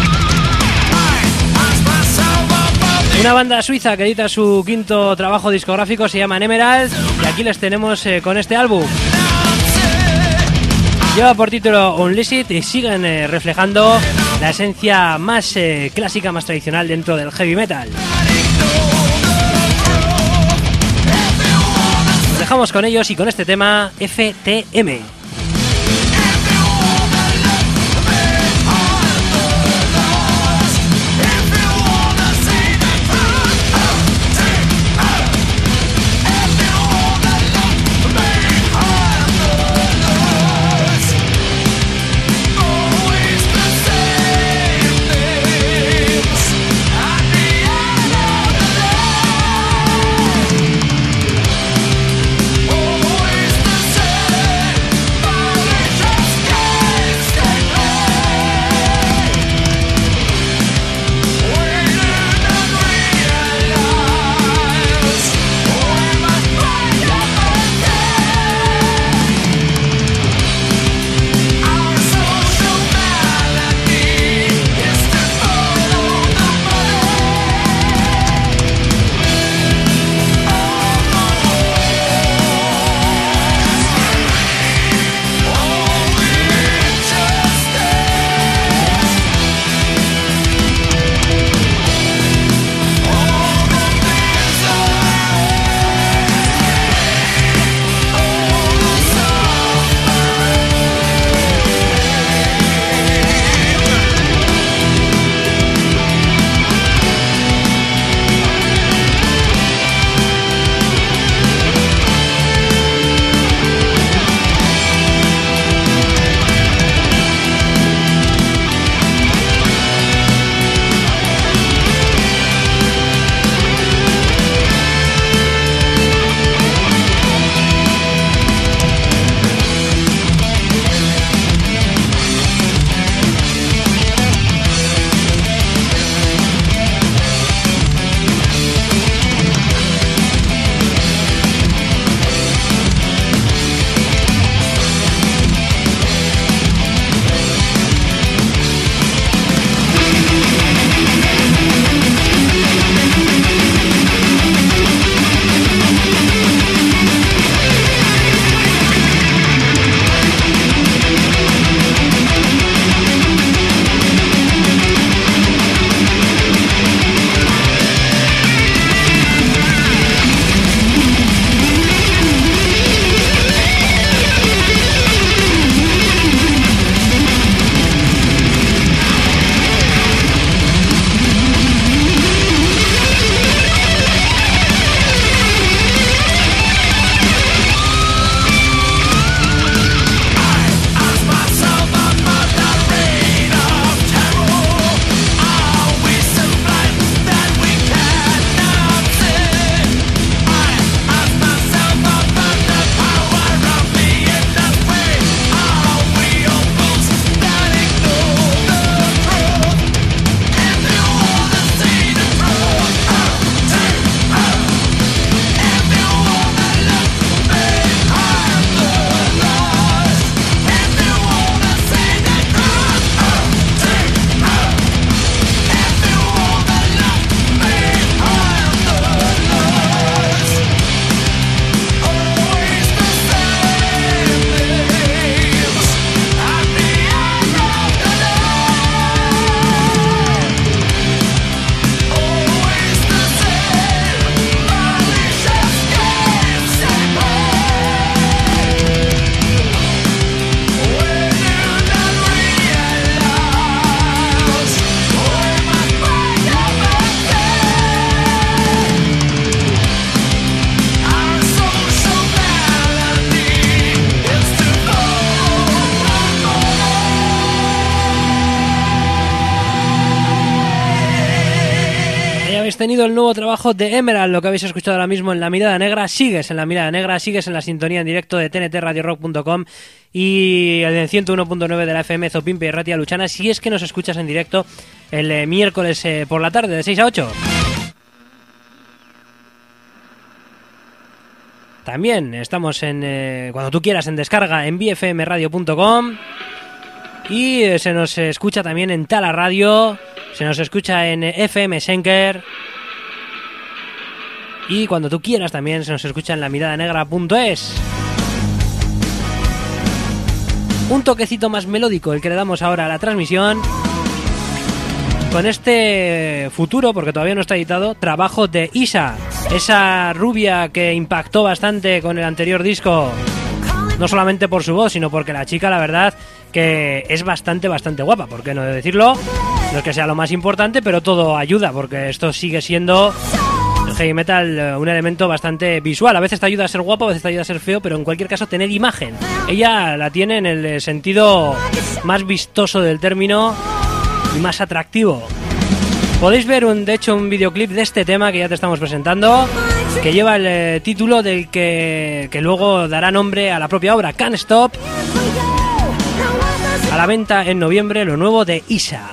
Una banda suiza que edita su quinto trabajo discográfico se llama Emerald. Y aquí les tenemos eh, con este álbum. Lleva por título Unleashed y siguen eh, reflejando la esencia más eh, clásica, más tradicional dentro del heavy metal. Dejamos con ellos y con este tema F T M. tenido el nuevo trabajo de Emerald, lo que habéis escuchado ahora mismo en La Mirada Negra. Sigues en La Mirada Negra, sigues en la sintonía en directo de T N T Radio Rock punto com y el ciento uno punto nueve de la F M Zopimpe y Ratia Luchana, si es que nos escuchas en directo el eh, miércoles eh, por la tarde de seis a ocho. También estamos en eh, cuando tú quieras en descarga en b f m radio punto com y eh, se nos escucha también en Tala Radio, se nos escucha en eh, F M Schenker y cuando tú quieras también se nos escucha en la mirada negra punto es. Un toquecito más melódico el que le damos ahora a la transmisión con este futuro, porque todavía no está editado, trabajo de Isa, esa rubia que impactó bastante con el anterior disco, no solamente por su voz, sino porque la chica, la verdad, que es bastante, bastante guapa, ¿por qué no decirlo? No es que sea lo más importante, pero todo ayuda, porque esto sigue siendo el heavy metal un elemento bastante visual. A veces te ayuda a ser guapo, a veces te ayuda a ser feo, pero en cualquier caso tener imagen. Ella la tiene en el sentido más vistoso del término y más atractivo. Podéis ver, un, de hecho, un videoclip de este tema que ya te estamos presentando, que lleva el eh, título del que, que luego dará nombre a la propia obra, Can't Stop. A la venta en noviembre, lo nuevo de Isa.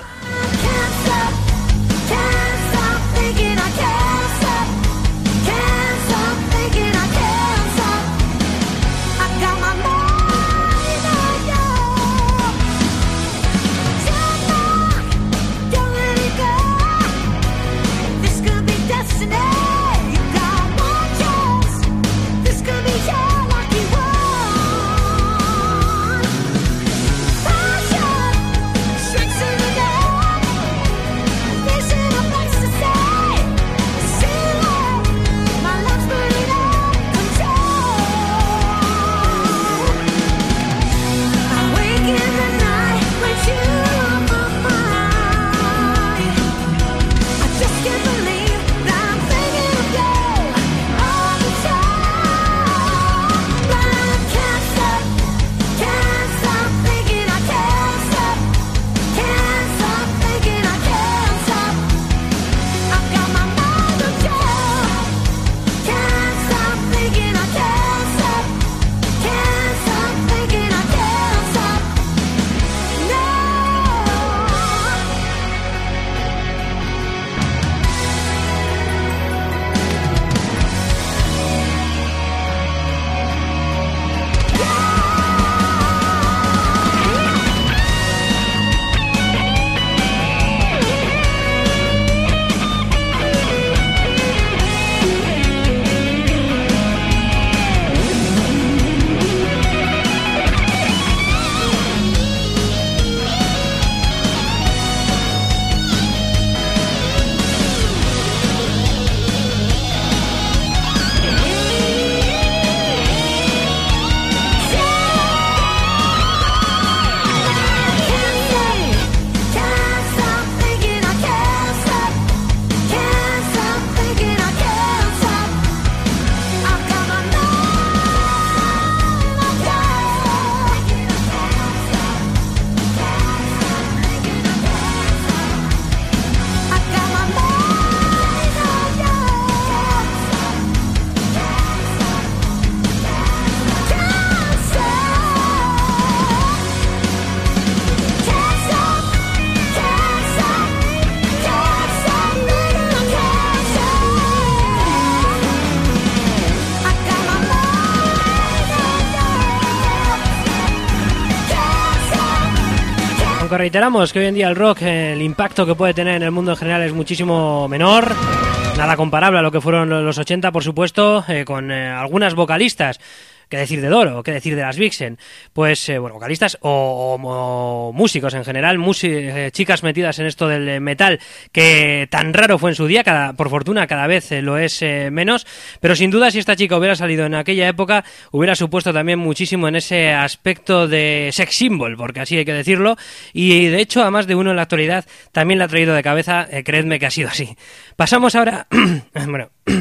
Reiteramos que hoy en día el rock, el impacto que puede tener en el mundo en general es muchísimo menor, nada comparable a lo que fueron los ochenta, por supuesto, eh, con eh, algunas vocalistas. ¿Qué decir de Doro? ¿Qué decir de las Vixen? Pues, eh, bueno, vocalistas o, o, o músicos en general, musi- eh, chicas metidas en esto del metal que tan raro fue en su día, cada, por fortuna cada vez eh, lo es eh, menos, pero sin duda si esta chica hubiera salido en aquella época hubiera supuesto también muchísimo en ese aspecto de sex symbol, porque así hay que decirlo, y de hecho a más de uno en la actualidad también la ha traído de cabeza, eh, creedme que ha sido así. Pasamos ahora... bueno...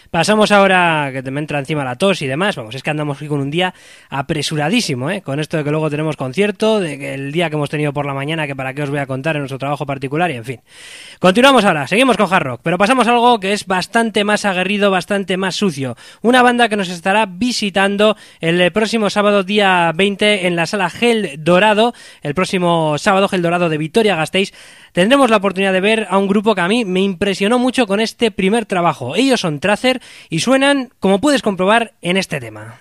Pasamos ahora, que te me entra encima la tos y demás. Vamos, es que andamos aquí con un día apresuradísimo, ¿eh? Con esto de que luego tenemos concierto, de que el día que hemos tenido por la mañana, que para qué os voy a contar en nuestro trabajo particular, y en fin. Continuamos ahora, seguimos con hard rock, pero pasamos a algo que es bastante más aguerrido, bastante más sucio. Una banda que nos estará visitando el próximo sábado, día veinte, en la sala Gel Dorado. El próximo sábado, Gel Dorado de Vitoria-Gasteiz. Tendremos la oportunidad de ver a un grupo que a mí me impresionó mucho con este primer trabajo. Ellos son Tracer y suenan, como puedes comprobar, en este tema.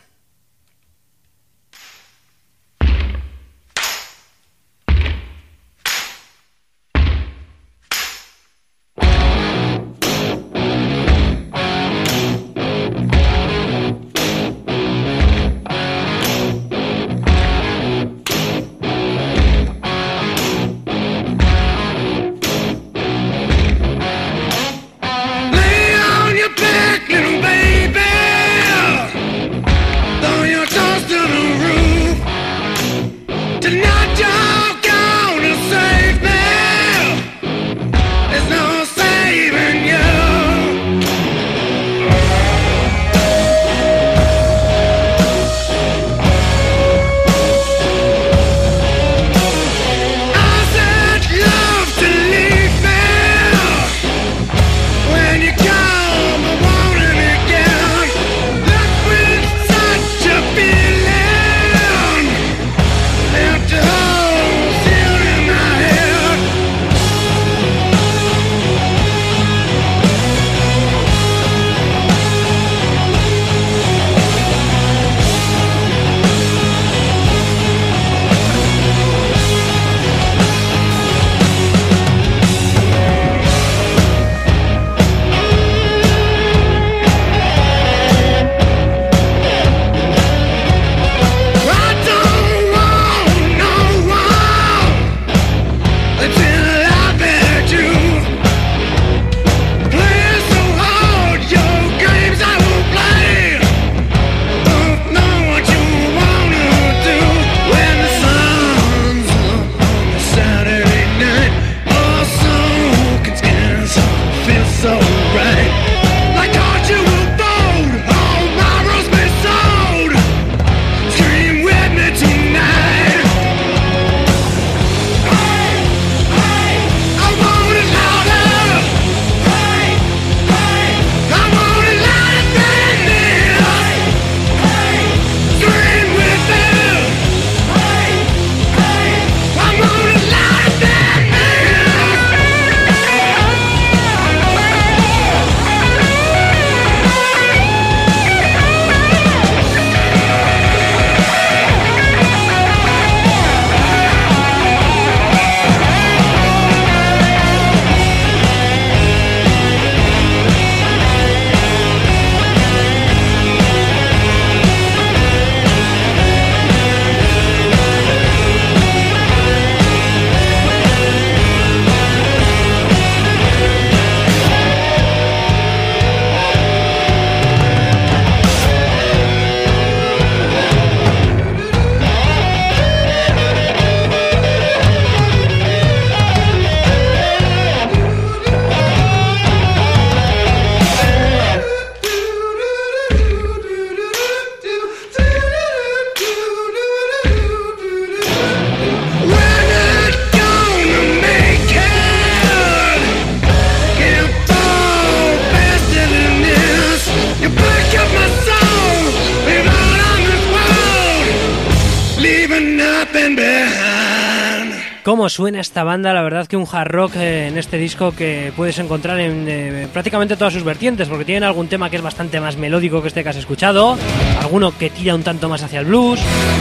¿Cómo suena esta banda? La verdad que un hard rock eh, en este disco que puedes encontrar en eh, prácticamente todas sus vertientes, porque tienen algún tema que es bastante más melódico que este que has escuchado, alguno que tira un tanto más hacia el blues.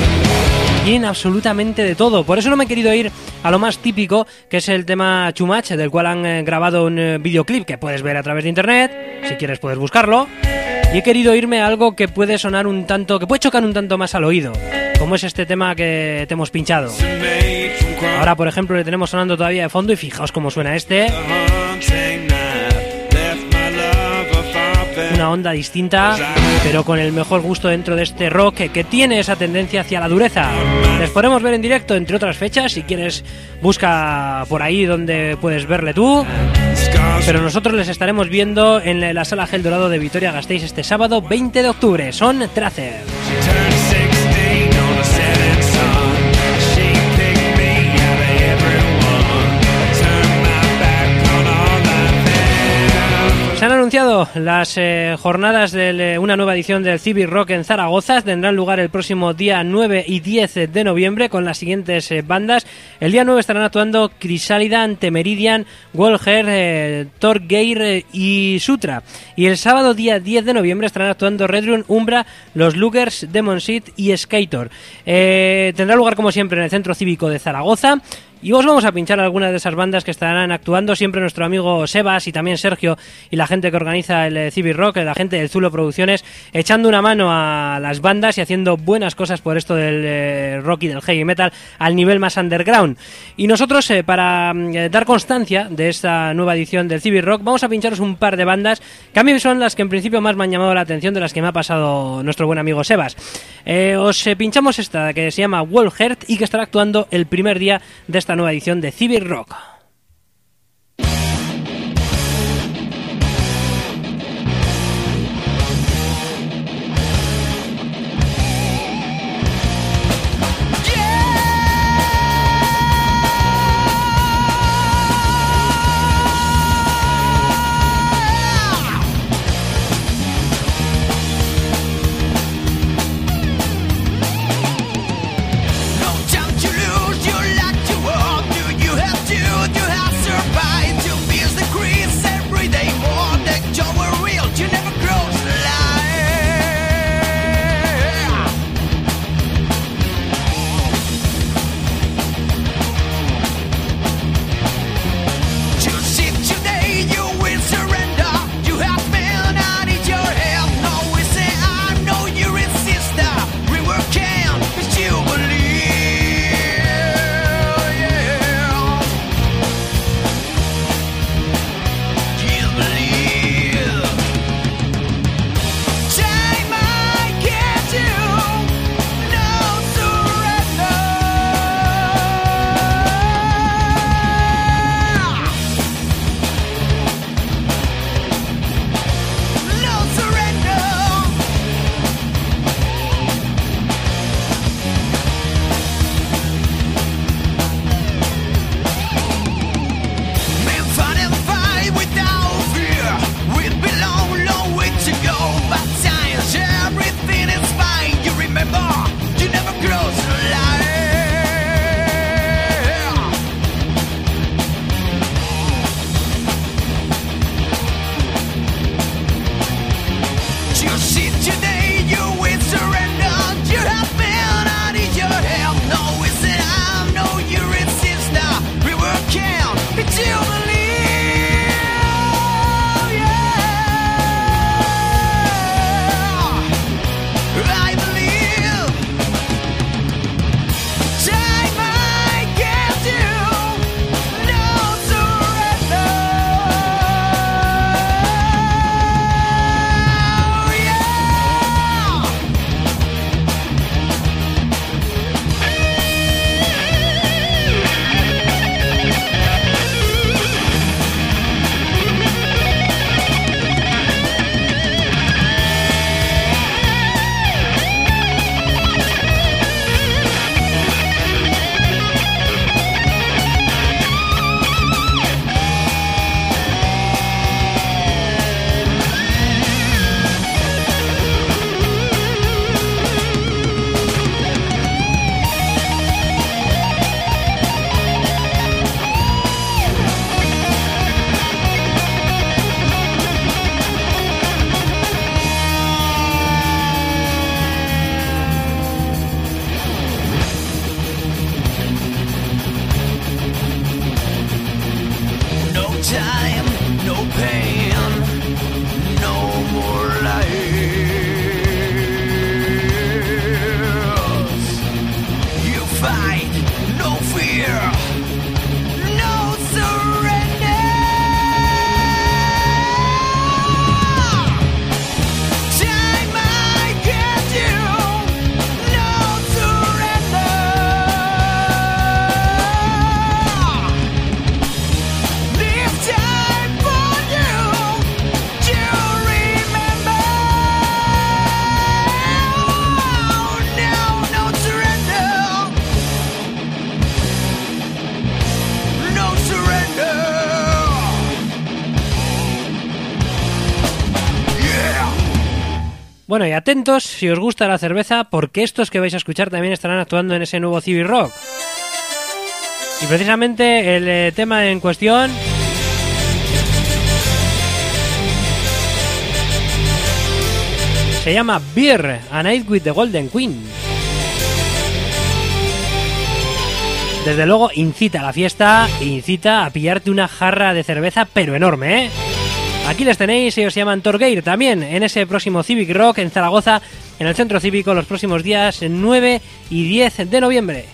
Tienen absolutamente de todo. Por eso no me he querido ir a lo más típico, que es el tema Too Much, del cual han eh, grabado un eh, videoclip que puedes ver a través de internet. Si quieres puedes buscarlo. Y he querido irme a algo que puede sonar un tanto, que puede chocar un tanto más al oído, como es este tema que te hemos pinchado. Ahora, por ejemplo, le tenemos sonando todavía de fondo y fijaos cómo suena este. Una onda distinta, pero con el mejor gusto dentro de este rock que, que tiene esa tendencia hacia la dureza. Les podemos ver en directo, entre otras fechas. Si quieres, busca por ahí donde puedes verle tú. Pero nosotros les estaremos viendo en la Sala Gel Dorado de Vitoria-Gasteiz este sábado veinte de octubre. Son Tracer. Se han anunciado las eh, jornadas de eh, una nueva edición del Civic Rock en Zaragoza. Tendrán lugar el próximo día nueve y diez de noviembre con las siguientes eh, bandas. El día nueve estarán actuando Chrysalidan, Temeridian, Wolher, eh, Thorgeir eh, y Sutra. Y el sábado día diez de noviembre estarán actuando Redrun, Umbra, Los Lugers, Demon Seed y Skator. Eh, tendrá lugar como siempre en el Centro Cívico de Zaragoza. Y os vamos a pinchar algunas de esas bandas que estarán actuando. Siempre nuestro amigo Sebas y también Sergio y la gente que organiza el Civic Rock, la gente del Zulo Producciones, echando una mano a las bandas y haciendo buenas cosas por esto del eh, rock y del heavy metal al nivel más underground. Y nosotros, eh, para eh, dar constancia de esta nueva edición del Civic Rock, vamos a pincharos un par de bandas que a mí son las que en principio más me han llamado la atención, de las que me ha pasado nuestro buen amigo Sebas. Eh, os eh, pinchamos esta que se llama Wolher y que estará actuando el primer día de esta nueva edición de Civic Rock. Bueno, y atentos si os gusta la cerveza, porque estos que vais a escuchar también estarán actuando en ese nuevo Civic Rock. Y precisamente el eh, tema en cuestión se llama Beer, A Night with the Golden Queen. Desde luego incita a la fiesta e incita a pillarte una jarra de cerveza, pero enorme, ¿eh? Aquí les tenéis, ellos se llaman Torgeir, también en ese próximo Civic Rock en Zaragoza, en el Centro Cívico, los próximos días nueve y diez de noviembre.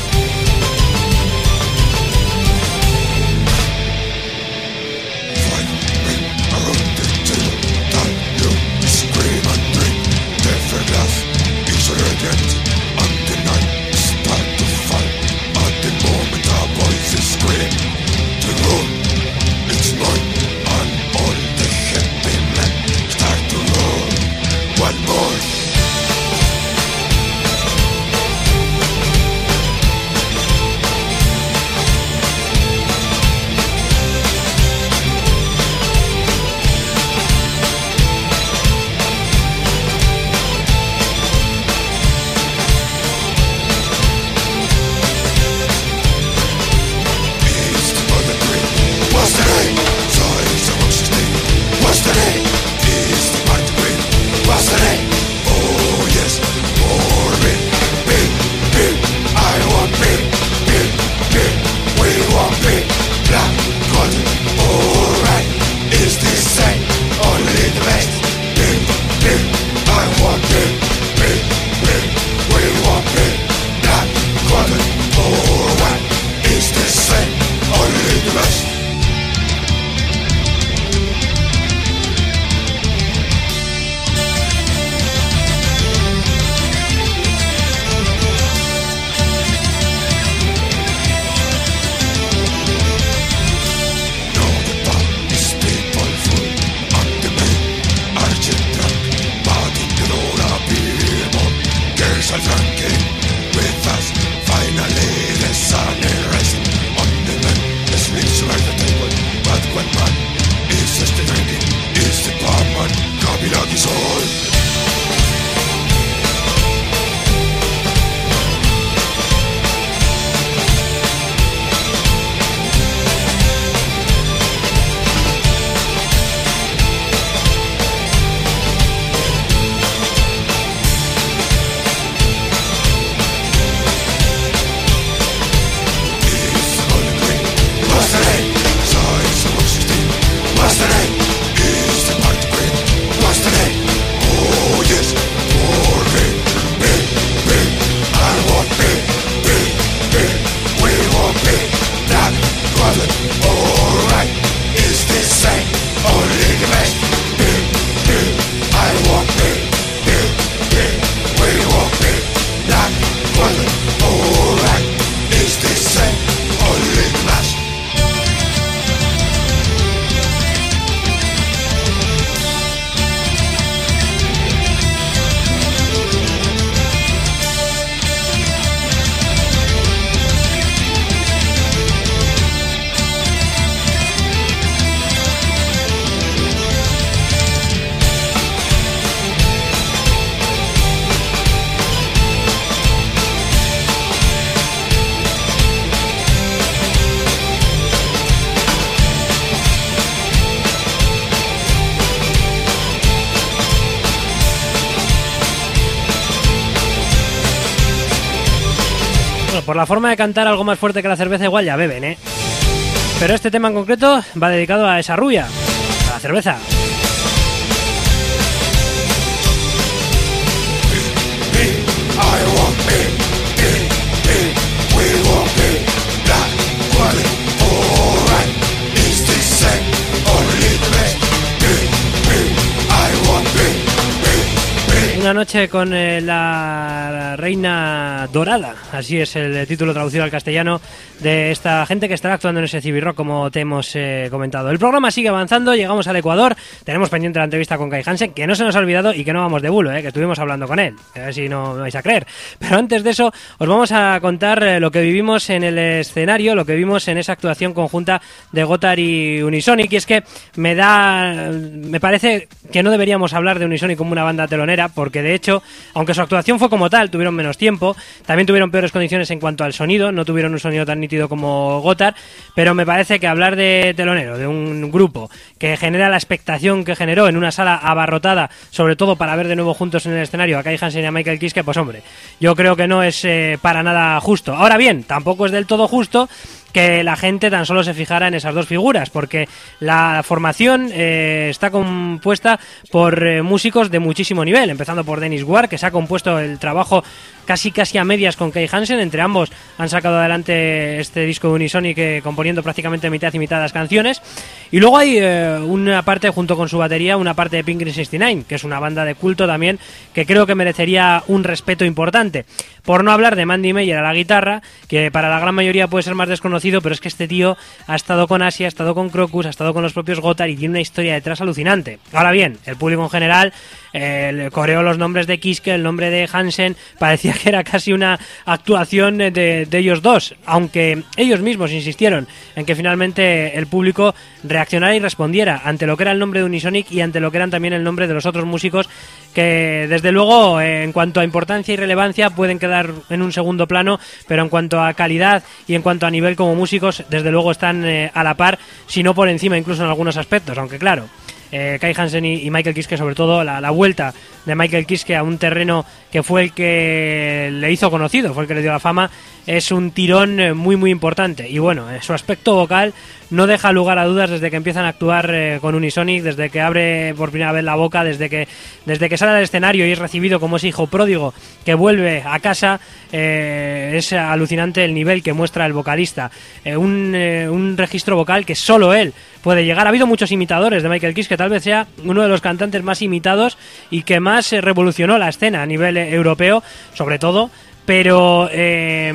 Por la forma de cantar algo más fuerte que la cerveza igual ya beben, ¿eh? Pero este tema en concreto va dedicado a esa rubia, a la cerveza. Una una noche con eh, la Reina Dorada, así es el título traducido al castellano de esta gente que estará actuando en ese Cibi-Rock, como te hemos eh, comentado. El programa sigue avanzando, llegamos al Ecuador, tenemos pendiente la entrevista con Kai Hansen, que no se nos ha olvidado y que no vamos de bulo, eh, que estuvimos hablando con él, a ver si no me vais a creer. Pero antes de eso, os vamos a contar eh, lo que vivimos en el escenario, lo que vimos en esa actuación conjunta de Gotthard y Unisonic, y es que me da, me parece que no deberíamos hablar de Unisonic como una banda telonera, porque de hecho, aunque su actuación fue como tal, tuvieron menos tiempo, también tuvieron peores condiciones en cuanto al sonido, no tuvieron un sonido tan nítido como Gotthard, pero me parece que hablar de telonero, de un grupo que genera la expectación que generó en una sala abarrotada, sobre todo para ver de nuevo juntos en el escenario a Kai Hansen y a Michael Kiske, pues hombre, yo creo que no es eh, para nada justo. Ahora bien, tampoco es del todo justo que la gente tan solo se fijara en esas dos figuras, porque la formación eh, está compuesta por eh, músicos de muchísimo nivel, empezando por Dennis Ward, que se ha compuesto el trabajo casi casi a medias con Kai Hansen. Entre ambos han sacado adelante este disco de Unisonic, eh, componiendo prácticamente mitad y mitad las canciones. Y luego hay eh, una parte, junto con su batería, una parte de Pink Green sesenta y nueve, que es una banda de culto también, que creo que merecería un respeto importante. Por no hablar de Mandy Meyer a la guitarra, que para la gran mayoría puede ser más desconocido, pero es que este tío ha estado con Asia, ha estado con Crocus, ha estado con los propios Gotthard y tiene una historia detrás alucinante. Ahora bien, el público en general eh, coreó los nombres de Kiske, el nombre de Hansen, parecía que era casi una actuación de, de ellos dos, aunque ellos mismos insistieron en que finalmente el público reaccionara y respondiera ante lo que era el nombre de Unisonic y ante lo que eran también el nombre de los otros músicos, que desde luego en cuanto a importancia y relevancia pueden quedar en un segundo plano, pero en cuanto a calidad y en cuanto a nivel como músicos, desde luego están eh, a la par, si no por encima incluso en algunos aspectos, aunque claro, eh, Kai Hansen y, y Michael Kiske, sobre todo la, la vuelta de Michael Kiske a un terreno que fue el que le hizo conocido, fue el que le dio la fama, es un tirón muy muy importante. Y bueno, eh, su aspecto vocal no deja lugar a dudas desde que empiezan a actuar eh, con Unisonic, desde que abre por primera vez la boca, desde que desde que sale al escenario y es recibido como ese hijo pródigo que vuelve a casa. Eh, es alucinante el nivel que muestra el vocalista, eh, un, eh, un registro vocal que solo él puede llegar. Ha habido muchos imitadores de Michael Kiske, que tal vez sea uno de los cantantes más imitados y que más eh, revolucionó la escena a nivel eh, europeo, sobre todo. Pero eh,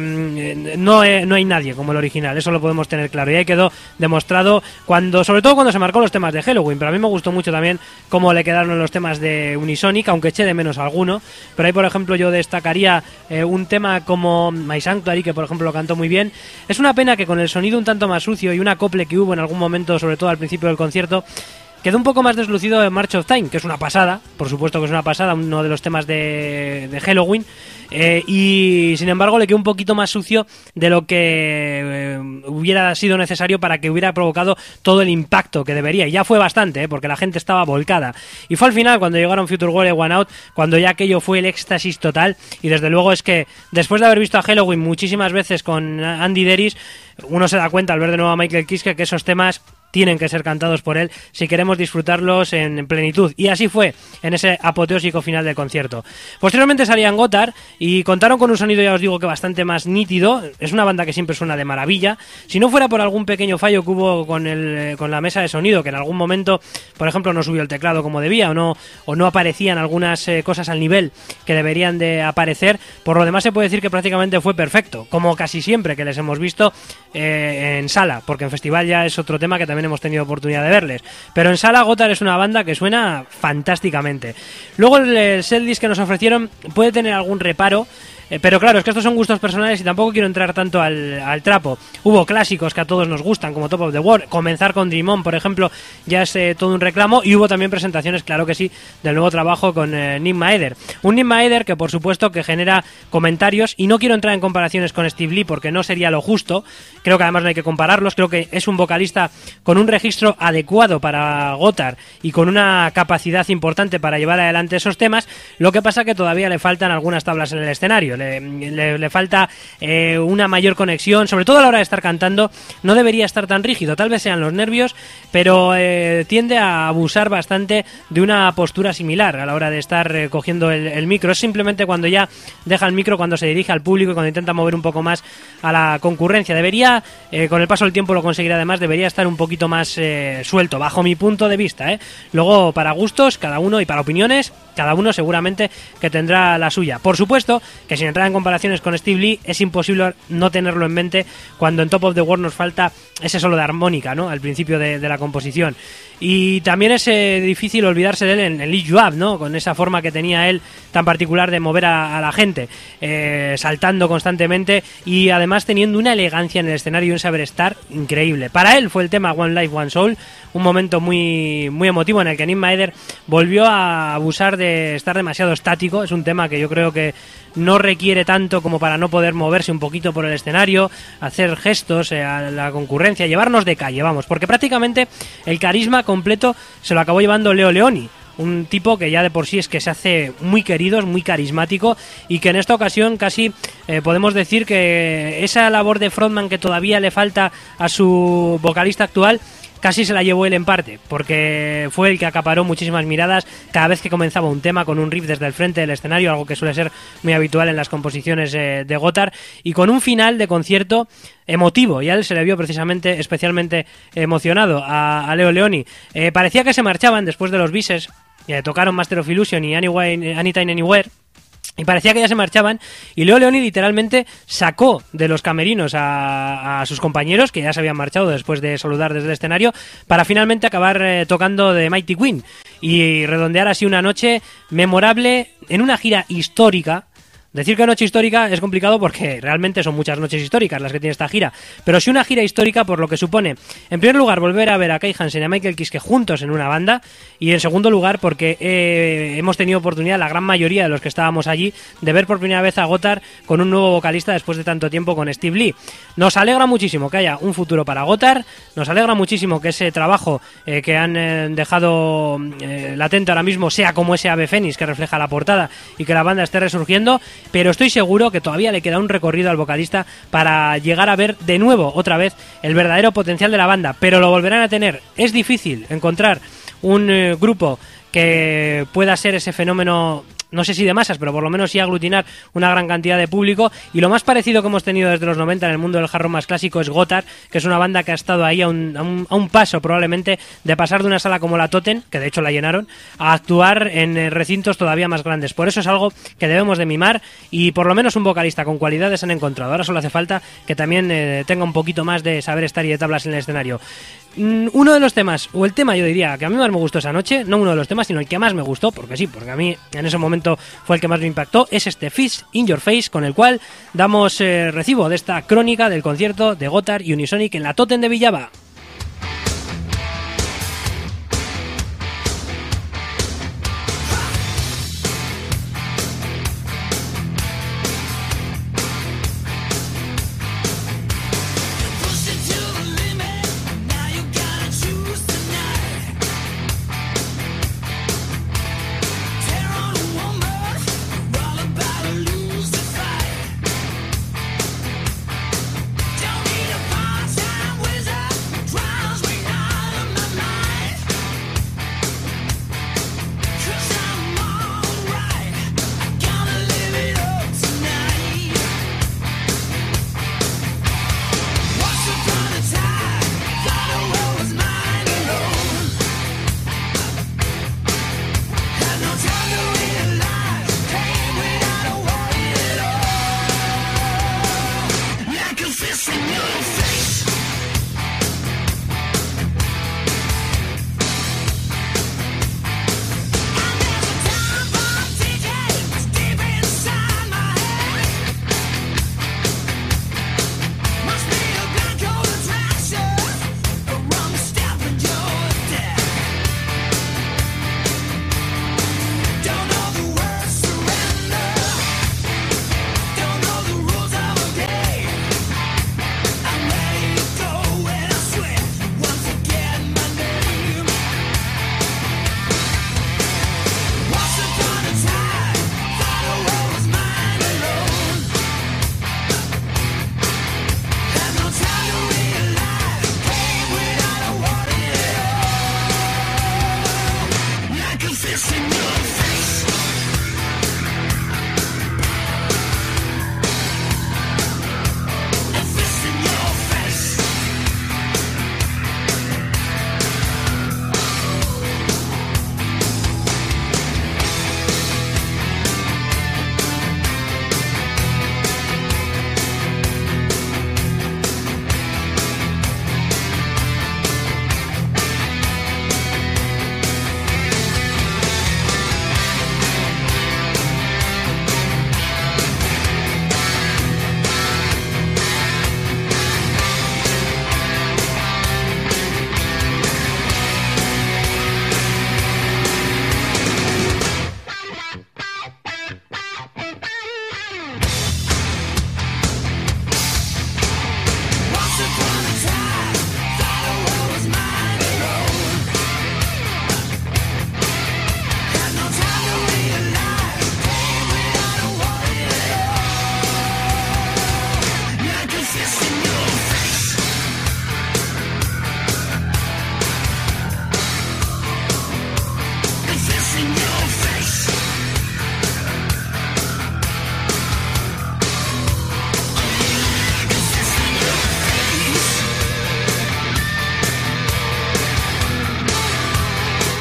no, eh, no hay nadie como el original, eso lo podemos tener claro. Y ahí quedó demostrado, cuando, sobre todo cuando se marcó los temas de Helloween. Pero a mí me gustó mucho también cómo le quedaron los temas de Unisonic, aunque eché de menos alguno. Pero ahí, por ejemplo, yo destacaría eh, un tema como My Sanctuary, que por ejemplo lo cantó muy bien. Es una pena que con el sonido un tanto más sucio y un acople que hubo en algún momento, sobre todo al principio del concierto, quedó un poco más deslucido en March of Time, que es una pasada, por supuesto que es una pasada, uno de los temas de, de Helloween, eh, y sin embargo le quedó un poquito más sucio de lo que eh, hubiera sido necesario para que hubiera provocado todo el impacto que debería, y ya fue bastante, eh, porque la gente estaba volcada. Y fue al final, cuando llegaron Future World y One Out, cuando ya aquello fue el éxtasis total, y desde luego es que después de haber visto a Helloween muchísimas veces con Andy Deris, uno se da cuenta al ver de nuevo a Michael Kiske que esos temas tienen que ser cantados por él si queremos disfrutarlos en plenitud. Y así fue en ese apoteósico final del concierto. Posteriormente salían Gotthard y contaron con un sonido, ya os digo, que bastante más nítido. Es una banda que siempre suena de maravilla. Si no fuera por algún pequeño fallo que hubo con, el, con la mesa de sonido, que en algún momento, por ejemplo, no subió el teclado como debía, o no, o no aparecían algunas eh, cosas al nivel que deberían de aparecer, por lo demás se puede decir que prácticamente fue perfecto, como casi siempre que les hemos visto eh, en sala, porque en festival ya es otro tema que también hemos tenido oportunidad de verles, pero en sala Gotthard es una banda que suena fantásticamente. Luego el, el setlist que nos ofrecieron puede tener algún reparo, Eh, pero claro, es que estos son gustos personales y tampoco quiero entrar tanto al, al trapo. Hubo clásicos que a todos nos gustan, como Top of the World. Comenzar con Dream On, por ejemplo, ya es eh, todo un reclamo. Y hubo también presentaciones, claro que sí, del nuevo trabajo con eh, Nick Maeder. Un Nick Maeder que, por supuesto, que genera comentarios. Y no quiero entrar en comparaciones con Steve Lee porque no sería lo justo. Creo que además no hay que compararlos. Creo que es un vocalista con un registro adecuado para Gotthard y con una capacidad importante para llevar adelante esos temas. Lo que pasa que todavía le faltan algunas tablas en el escenario. Le, le, le falta eh, una mayor conexión, sobre todo a la hora de estar cantando. No debería estar tan rígido, tal vez sean los nervios, pero eh, tiende a abusar bastante de una postura similar a la hora de estar eh, cogiendo el, el micro. Es simplemente cuando ya deja el micro, cuando se dirige al público y cuando intenta mover un poco más a la concurrencia. Debería, eh, con el paso del tiempo lo conseguirá, además debería estar un poquito más eh, suelto, bajo mi punto de vista, ¿eh? Luego, para gustos, cada uno, y para opiniones, cada uno seguramente que tendrá la suya. Por supuesto que sin entrar en comparaciones con Steve Lee es imposible no tenerlo en mente cuando en Top of the World nos falta ese solo de armónica, ¿no?, al principio de, de la composición. Y también es eh, difícil olvidarse de él en el Lift You Up, ¿no?, con esa forma que tenía él tan particular de mover a, a la gente, eh, saltando constantemente y además teniendo una elegancia en el escenario y un saber estar increíble. Para él fue el tema One Life, One Soul, un momento muy, muy emotivo en el que Nick Maeder volvió a abusar de estar demasiado estático. Es un tema que yo creo que no requiere tanto como para no poder moverse un poquito por el escenario, hacer gestos eh, a la concurrencia, llevarnos de calle, vamos, porque prácticamente el carisma completo se lo acabó llevando Leo Leoni, un tipo que ya de por sí es que se hace muy querido, muy carismático, y que en esta ocasión casi eh, podemos decir que esa labor de frontman que todavía le falta a su vocalista actual casi se la llevó él en parte, porque fue el que acaparó muchísimas miradas cada vez que comenzaba un tema con un riff desde el frente del escenario, algo que suele ser muy habitual en las composiciones eh, de Gotthard, y con un final de concierto emotivo, y a él se le vio precisamente especialmente emocionado a, a Leo Leoni. Eh, parecía que se marchaban después de los bises, eh, tocaron Master of Illusion y Anyway, Anytime Anywhere, y parecía que ya se marchaban, y Leo Leoni literalmente sacó de los camerinos a, a sus compañeros, que ya se habían marchado después de saludar desde el escenario, para finalmente acabar eh, tocando The Mighty Queen y redondear así una noche memorable en una gira histórica. Decir que noche histórica es complicado porque realmente son muchas noches históricas las que tiene esta gira, pero sí una gira histórica por lo que supone, en primer lugar, volver a ver a Kai Hansen y a Michael Kiske juntos en una banda, y en segundo lugar porque eh, hemos tenido oportunidad, la gran mayoría de los que estábamos allí, de ver por primera vez a Gotthard con un nuevo vocalista después de tanto tiempo con Steve Lee. Nos alegra muchísimo que haya un futuro para Gotthard, nos alegra muchísimo que ese trabajo eh, que han eh, dejado eh, latente ahora mismo sea como ese ave fénix que refleja la portada y que la banda esté resurgiendo, pero estoy seguro que todavía le queda un recorrido al vocalista para llegar a ver de nuevo, otra vez, el verdadero potencial de la banda, pero lo volverán a tener. Es difícil encontrar un eh, grupo que pueda ser ese fenómeno, no sé si de masas, pero por lo menos sí aglutinar una gran cantidad de público, y lo más parecido que hemos tenido desde los noventa en el mundo del hard rock más clásico es Gotthard, que es una banda que ha estado ahí a un, a un, a un paso probablemente de pasar de una sala como la Totem, que de hecho la llenaron, a actuar en recintos todavía más grandes. Por eso es algo que debemos de mimar, y por lo menos un vocalista con cualidades han encontrado. Ahora solo hace falta que también eh, tenga un poquito más de saber estar y de tablas en el escenario. Uno de los temas, o el tema yo diría que a mí más me gustó esa noche, no uno de los temas, sino el que más me gustó, porque sí, porque a mí en ese momento fue el que más me impactó, es este Fist in Your Face, con el cual damos eh, recibo de esta crónica del concierto de Gotthard y Unisonic en la Totem de Villaba.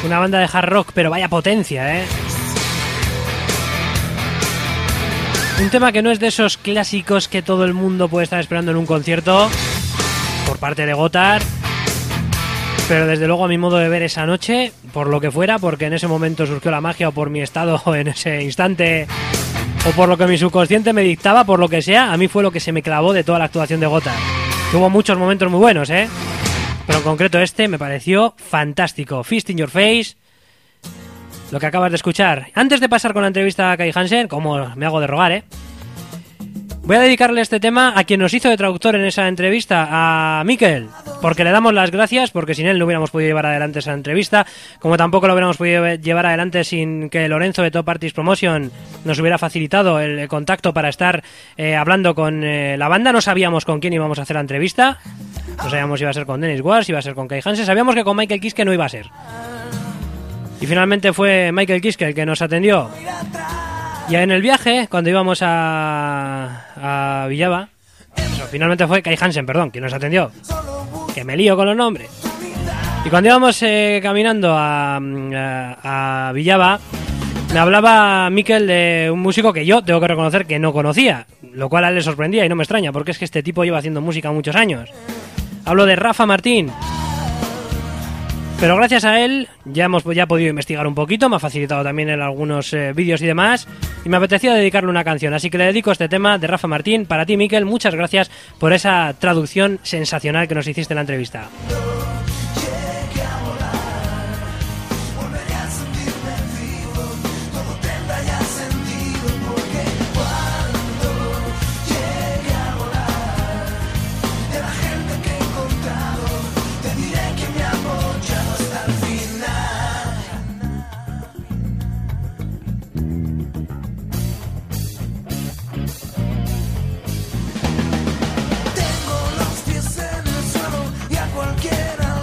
Una banda de hard rock, pero vaya potencia, ¿eh? Un tema que no es de esos clásicos que todo el mundo puede estar esperando en un concierto por parte de Gotthard, pero desde luego a mi modo de ver esa noche, por lo que fuera, porque en ese momento surgió la magia o por mi estado en ese instante o por lo que mi subconsciente me dictaba, por lo que sea, a mí fue lo que se me clavó de toda la actuación de Gotthard. Hubo muchos momentos muy buenos, ¿eh? Pero en concreto este me pareció fantástico. Fist in Your Face, lo que acabas de escuchar. Antes de pasar con la entrevista a Kai Hansen, como me hago de rogar, ¿eh? Voy a dedicarle este tema a quien nos hizo de traductor en esa entrevista, a Mikel, porque le damos las gracias, porque sin él no hubiéramos podido llevar adelante esa entrevista, como tampoco lo hubiéramos podido llevar adelante sin que Lorenzo de Top Artist Promotion nos hubiera facilitado el contacto para estar eh, hablando con eh, la banda. No sabíamos con quién íbamos a hacer la entrevista, no sabíamos si iba a ser con Dennis Wars, si iba a ser con Kai Hansen, sabíamos que con Michael Kiske no iba a ser. Y finalmente fue Michael Kiske el que nos atendió. Y en el viaje, cuando íbamos a, a Villava, eso, finalmente fue Kai Hansen, perdón, quien nos atendió. Que me lío con los nombres. Y cuando íbamos eh, caminando a, a, a Villava, me hablaba Mikel de un músico que yo tengo que reconocer que no conocía, lo cual a él le sorprendía y no me extraña, porque es que este tipo lleva haciendo música muchos años. Hablo de Rafa Martín. Pero gracias a él ya hemos ya podido investigar un poquito, me ha facilitado también en algunos eh, vídeos y demás, y me apetecía dedicarle una canción, así que le dedico este tema de Rafa Martín para ti, Mikel. Muchas gracias por esa traducción sensacional que nos hiciste en la entrevista. Tengo los pies en el suelo y a cualquiera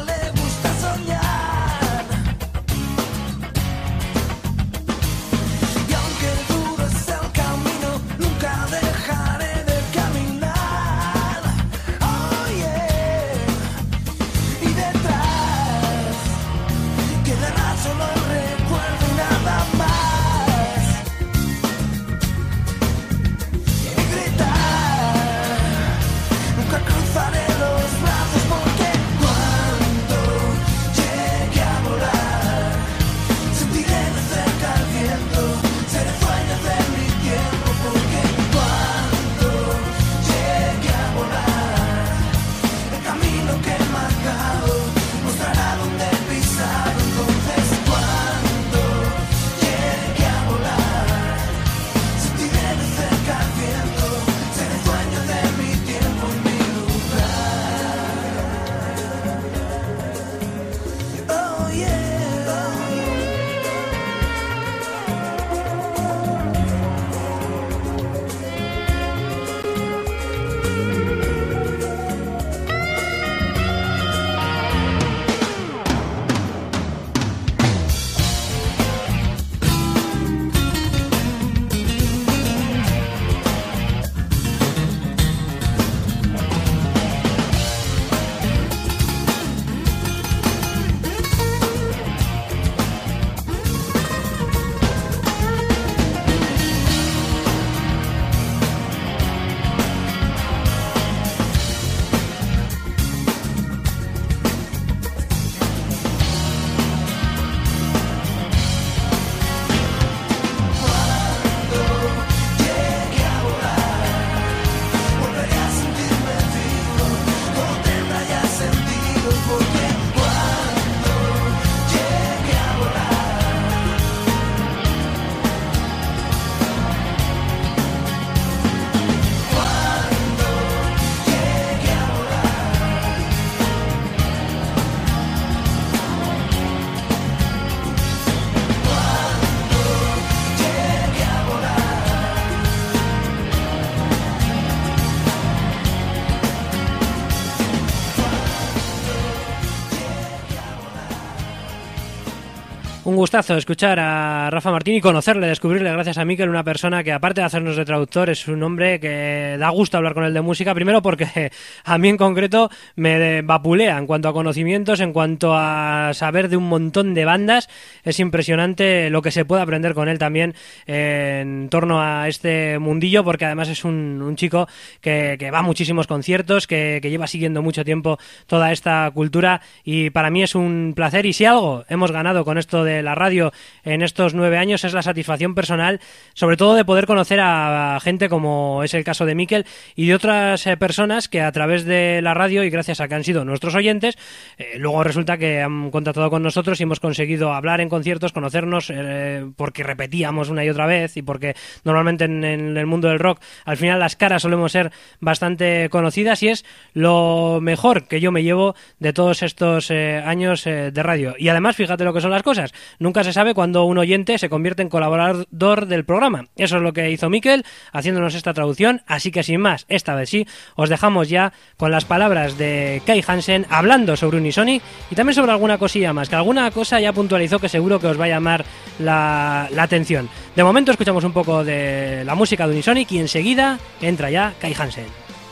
un gustazo escuchar a Rafa Martín y conocerle, descubrirle gracias a Mikel, una persona que aparte de hacernos de traductor es un hombre que da gusto hablar con él de música, primero porque a mí en concreto me vapulea en cuanto a conocimientos, en cuanto a saber de un montón de bandas. Es impresionante lo que se puede aprender con él también en torno a este mundillo, porque además es un, un chico que, que va a muchísimos conciertos, que, que lleva siguiendo mucho tiempo toda esta cultura, y para mí es un placer. Y si algo hemos ganado con esto de la radio en estos nueve años es la satisfacción personal, sobre todo de poder conocer a gente como es el caso de Mikel y de otras eh, personas que a través de la radio y gracias a que han sido nuestros oyentes, eh, luego resulta que han contactado con nosotros y hemos conseguido hablar en conciertos, conocernos, eh, porque repetíamos una y otra vez y porque normalmente en, en el mundo del rock al final las caras solemos ser bastante conocidas, y es lo mejor que yo me llevo de todos estos eh, años eh, de radio. Y además, fíjate lo que son las cosas, nunca se sabe cuándo un oyente se convierte en colaborador del programa. Eso es lo que hizo Mikel, haciéndonos esta traducción, así que sin más, esta vez sí, os dejamos ya con las palabras de Kai Hansen hablando sobre Unisonic y también sobre alguna cosilla más, que alguna cosa ya puntualizó que seguro que os va a llamar la, la atención. De momento escuchamos un poco de la música de Unisonic y enseguida entra ya Kai Hansen.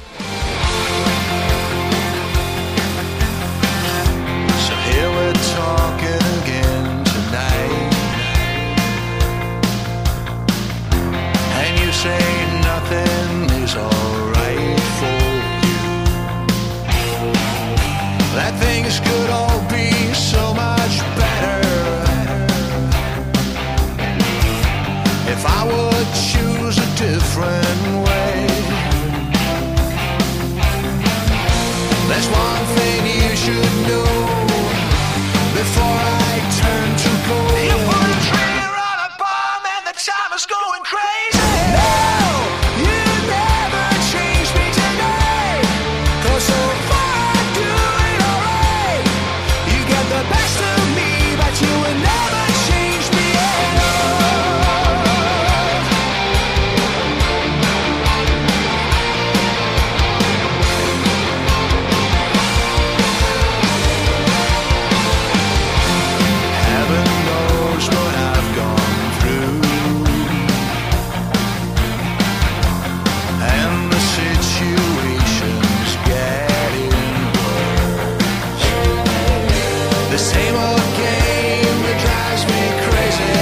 So here we're talking again tonight, and you say nothing is alright for you, that things could all be so much better if I would choose a different way. There's one thing you should know before I turn to gold. You put a trigger on a bomb and the time is going crazy. No, you never change me tonight, 'cause so far I'm doing alright. You get the best of me, but you will never change me at all. Heaven knows what I've gone through, and the situation's getting worse. The same old game that drives me crazy.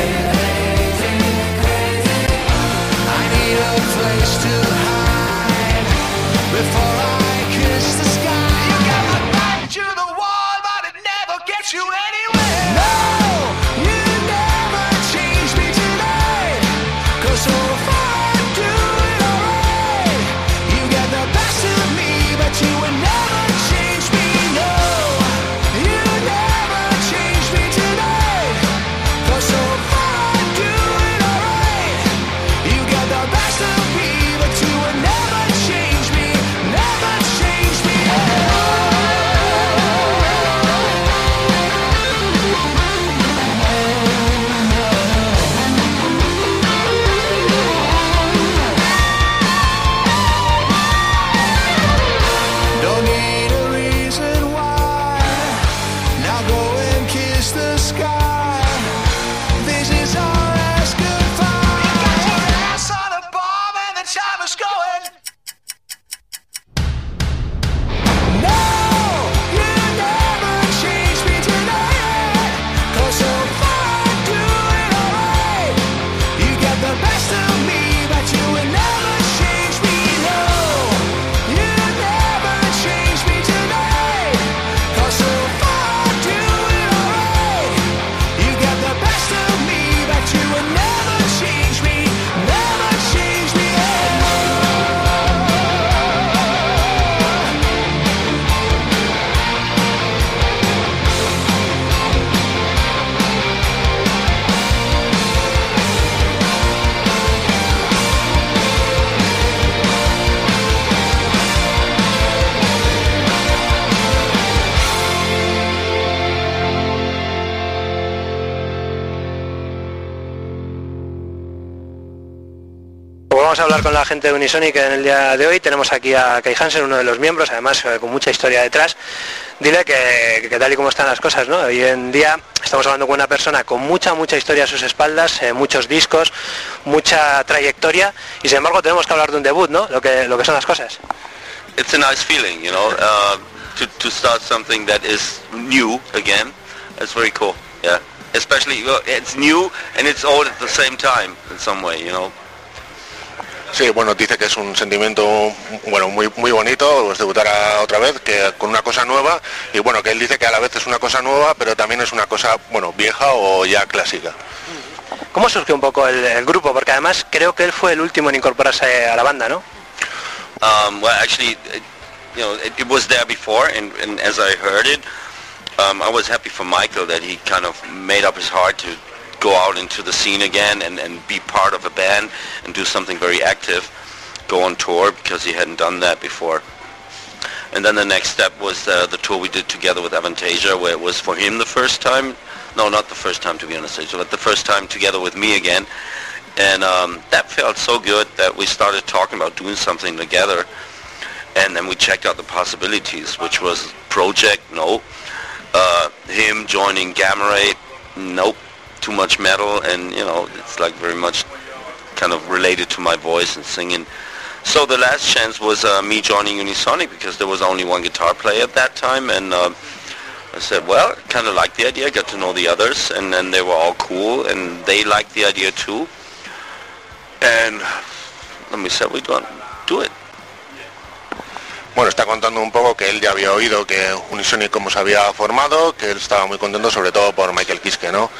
I need a place to hide before I kiss the sky. You got my back to the wall, but it never gets you anywhere. No, you never change me tonight, 'cause so far I'm doing alright. You get the best of me, but you will never change me. No, you never change me tonight, 'cause so far I'm doing alright. You get the best of me, but you will never change me, never change me at all. Don't need a reason why. Now go and kiss the sky. This is our last goodbye. You got your ass on a bomb and the time is going. No, you never change me tonight, 'cause so far I'm doing alright. You get the best of me, but you will never change me. No, you never change me tonight, 'cause so far I'm doing alright. You get the best of me, but you will never change me, never change me at all. Pues vamos a hablar con la gente de Unisonic en el día de hoy. Tenemos aquí a Kai Hansen, uno de los miembros, además eh, con mucha historia detrás. dile que, que tal y como están las cosas, ¿no? Hoy en día estamos hablando con una persona con mucha, mucha historia a sus espaldas, eh, muchos discos, mucha trayectoria, y sin embargo tenemos que hablar de un debut, ¿no? Lo que, lo que son las cosas. It's a nice feeling, you know, uh, to, to start something that is new again. It's very cool, yeah. Especially, well, it's new and it's old at the same time, in some way, you know. Sí, bueno, dice que es un sentimiento bueno muy muy bonito pues, debutar a, otra vez que con una cosa nueva, y bueno, que él dice que a la vez es una cosa nueva pero también es una cosa bueno vieja o ya clásica. ¿Cómo surgió un poco el, el grupo? Porque además creo que él fue el último en incorporarse a la banda, ¿no? Um, well, actually, it, you know, it, it was there before, and, and as I heard it, um, I was happy for Michael that he kind of made up his heart to go out into the scene again and, and be part of a band and do something very active, go on tour, because he hadn't done that before. And then the next step was uh, the tour we did together with Avantasia, where it was for him the first time, no, not the first time to be on the stage, but the first time together with me again. And um, that felt so good that we started talking about doing something together. And then we checked out the possibilities, which was Project, no. Uh, him joining Gamma Ray, nope. Too much metal, and you know, it's like very much kind of related to my voice and singing. So the last chance was uh, me joining Unisonic, because there was only one guitar player at that time, and uh, I said, well, kind of liked the idea, got to know the others, and then they were all cool, and they liked the idea too. And then we said, we don't do it. Bueno, está contando un poco que él ya había oído que Unisonic como se había formado, que él estaba muy contento sobre todo por Michael Kiske, ¿no?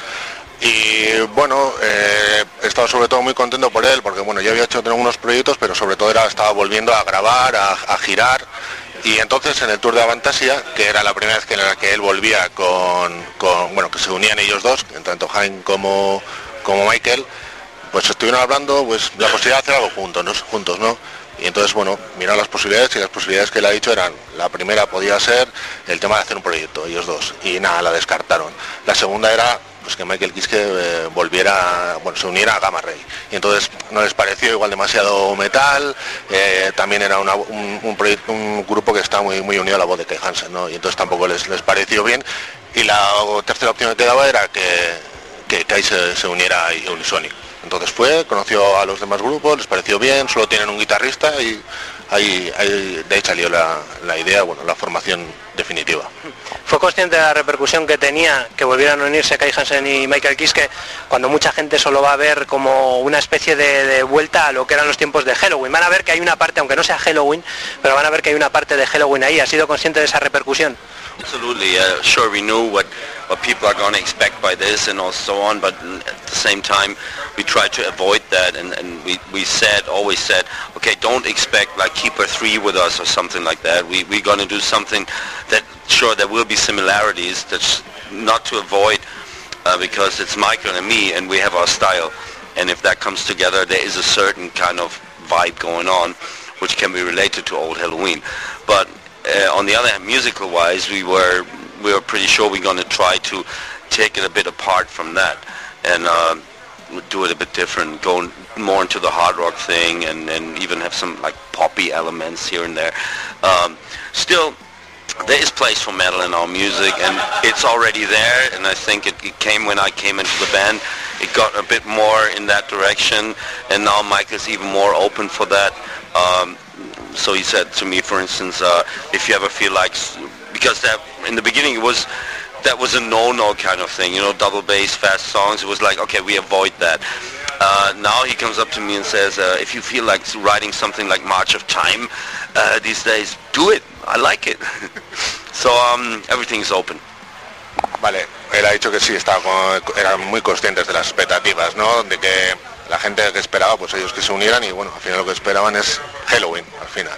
Y bueno, eh, estaba sobre todo muy contento por él, porque bueno, yo había hecho algunos proyectos, pero sobre todo era, estaba volviendo a grabar, a, a girar, y entonces en el tour de Avantasia, que era la primera vez que en la que él volvía con, con bueno, que se unían ellos dos, tanto Hein como, como Michael, pues estuvieron hablando pues la posibilidad de hacer algo juntos, ¿no? juntos, ¿no? Y entonces, bueno, miraron las posibilidades, y las posibilidades que él ha dicho eran, la primera podía ser el tema de hacer un proyecto, ellos dos, y nada, la descartaron. La segunda era pues que Michael Kiske eh, volviera, bueno, se uniera a Gamma Ray, y entonces no les pareció igual demasiado metal, eh, también era una, un, un, proyecto, un grupo que está muy muy unido a la voz de Kai Hansen, ¿no? Y entonces tampoco les, les pareció bien, y la tercera opción que quedaba era que, que Kai se, se uniera a Unisonic. Entonces fue, conoció a los demás grupos, les pareció bien, solo tienen un guitarrista, y ahí, ahí de ahí salió la, la idea, bueno, la formación definitiva. ¿Fue consciente de la repercusión que tenía que volvieran a unirse Kai Hansen y Michael Kiske, cuando mucha gente solo va a ver como una especie de, de vuelta a lo que eran los tiempos de Helloween? Van a ver que hay una parte, aunque no sea Helloween, pero van a ver que hay una parte de Helloween ahí. ¿Has sido consciente de esa repercusión? Absolutely, uh, sure, we knew what, what people are going to expect by this and all so on, but at the same time we tried to avoid that, and, and we, we said, always said, okay, don't expect like Keeper three with us or something like that. We, we're going to do something that, sure, there will be similarities, that's not to avoid, uh, because it's Michael and me and we have our style, and if that comes together there is a certain kind of vibe going on which can be related to old Halloween. But Uh, on the other hand, musical-wise, we were we were pretty sure we're going to try to take it a bit apart from that and uh, do it a bit different, go more into the hard rock thing, and, and even have some like poppy elements here and there. Um, still, there is place for metal in our music, and it's already there. And I think it, it came when I came into the band. It got a bit more in that direction, and now Mike is even more open for that. Um, So he said to me, for instance, uh, if you ever feel like, because that in the beginning it was, that was a no-no kind of thing, you know, double bass, fast songs. It was like, okay, we avoid that. Uh, now he comes up to me and says, uh, if you feel like writing something like March of Time uh, these days, do it. I like it. So um, everything's open. Vale, él ha dicho que sí, estaba con, eran muy conscientes de las expectativas, ¿no? De que la gente que esperaba, pues ellos que se unieran, y bueno, al final lo que esperaban es Halloween, al final.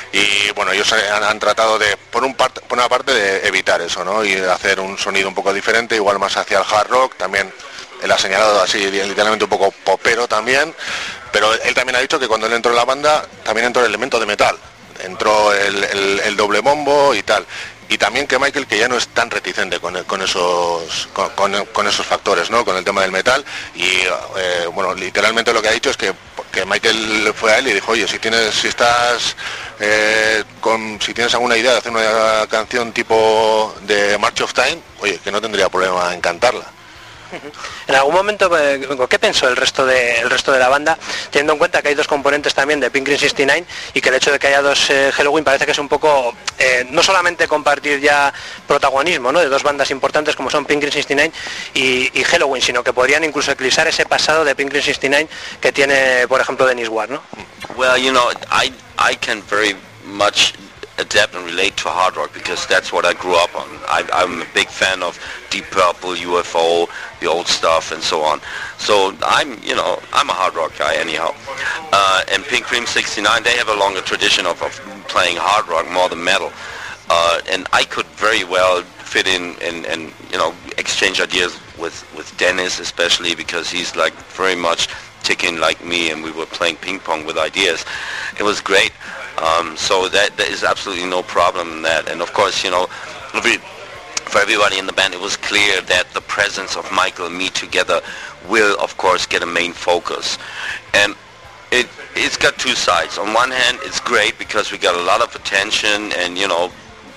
Y bueno, ellos han, han tratado de, por, un part, por una parte, de evitar eso, ¿no? Y de hacer un sonido un poco diferente, igual más hacia el hard rock, también él ha señalado así, literalmente un poco popero también, pero él también ha dicho que cuando él entró en la banda, también entró el elemento de metal, entró el, el, el doble bombo y tal. y también que Michael, que ya no es tan reticente con, con esos con, con, con esos factores, ¿no? Con el tema del metal, y eh, bueno, literalmente lo que ha dicho es que, que Michael fue a él y dijo, oye, si tienes, si estás eh, con, si tienes alguna idea de hacer una canción tipo de March of Time, oye, que no tendría problema en cantarla. En algún momento, ¿qué pensó el resto de el resto de la banda, teniendo en cuenta que hay dos componentes también de Pink Cream sesenta y nueve y que el hecho de que haya dos eh, Helloween parece que es un poco eh, no solamente compartir ya protagonismo, ¿no?, de dos bandas importantes como son Pink Cream sesenta y nueve y, y Helloween, sino que podrían incluso eclipsar ese pasado de Pink Cream sesenta y nueve que tiene, por ejemplo, Dennis Ward, ¿no? Well, you know, I I can very much adapt and relate to hard rock because that's what I grew up on. I, I'm a big fan of Deep Purple, U F O, the old stuff, and so on. So I'm, you know, I'm a hard rock guy anyhow. Uh, and Pink Cream sixty-nine, they have a longer tradition of, of playing hard rock more than metal. Uh, and I could very well fit in and, and you know, exchange ideas with, with Dennis, especially because he's like very much ticking like me, and we were playing ping pong with ideas. It was great. Um, so that there is absolutely no problem in that. And of course, you know, for everybody in the band, it was clear that the presence of Michael and me together will, of course, get a main focus. And it, it's got two sides. On one hand, it's great because we got a lot of attention and, you know,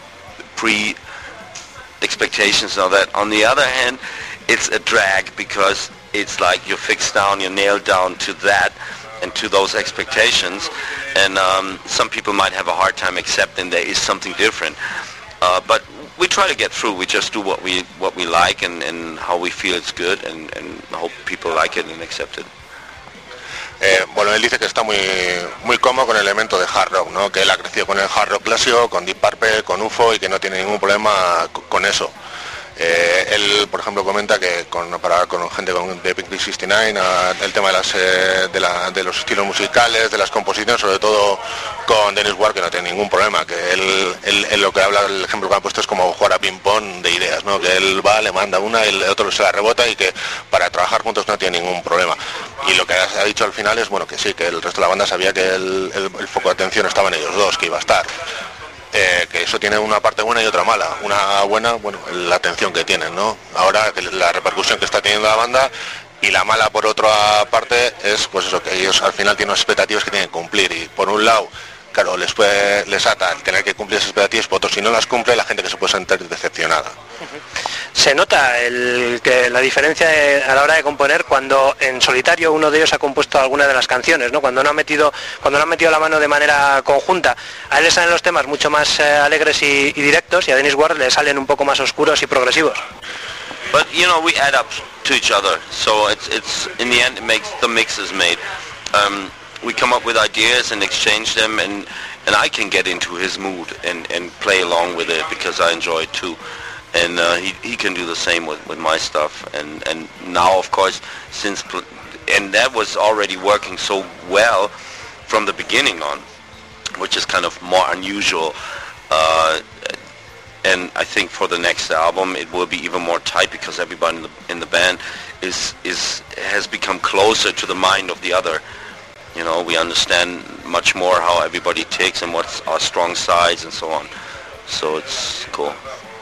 pre-expectations and all that. On the other hand, it's a drag because it's like you're fixed down, you're nailed down to that and to those expectations, and um, some people might have a hard time accepting there is something different. Uh, but we try to get through. We just do what we what we like and, and how we feel it's good, and, and hope people like it and accept it. Eh, bueno, él dice que está muy muy cómodo con el elemento de hard rock, ¿no? Que él ha crecido con el hard rock clásico, con Deep Purple, con U F O, y que no tiene ningún problema con eso. Eh, él, por ejemplo, comenta que con, para con gente con, de Pink Cream sesenta y nueve, a, el tema de, las, eh, de, la, de los estilos musicales, de las composiciones, sobre todo con Dennis Ward, que no tiene ningún problema, que él, él, él lo que habla, el ejemplo que ha puesto es como jugar a ping-pong de ideas, ¿no? Que él va, le manda una, el otro se la rebota, y que para trabajar juntos no tiene ningún problema. Y lo que ha, ha dicho al final es, bueno, que sí, que el resto de la banda sabía que el, el, el foco de atención estaba en ellos dos, que iba a estar. Eh, que eso tiene una parte buena y otra mala. Una buena, bueno, la atención que tienen, ¿no? Ahora la repercusión que está teniendo la banda, y la mala por otra parte es, pues eso, que ellos al final tienen unas expectativas que tienen que cumplir, y por un lado, claro, les puede, les ata el tener que cumplir esas expectativas, por otro, si no las cumple, la gente que se puede sentir decepcionada. Se nota el, que la diferencia de, a la hora de componer, cuando en solitario uno de ellos ha compuesto alguna de las canciones, ¿no? Cuando no ha metido, cuando no ha metido la mano de manera conjunta. A él le salen los temas mucho más eh, alegres y, y directos, y a Dennis Ward le salen un poco más oscuros y progresivos. But you know, we add up to each other, so it's it's in the end it makes the mix is made. Um, we come up with ideas and exchange them, and and I can get into his mood and and play along with it because I enjoy it too. And uh, he, he can do the same with, with my stuff, and, and now of course, since pl- and that was already working so well from the beginning on, which is kind of more unusual, uh, and I think for the next album it will be even more tight because everybody in the, in the band is is has become closer to the mind of the other. You know, we understand much more how everybody ticks and what's our strong sides and so on, so it's cool.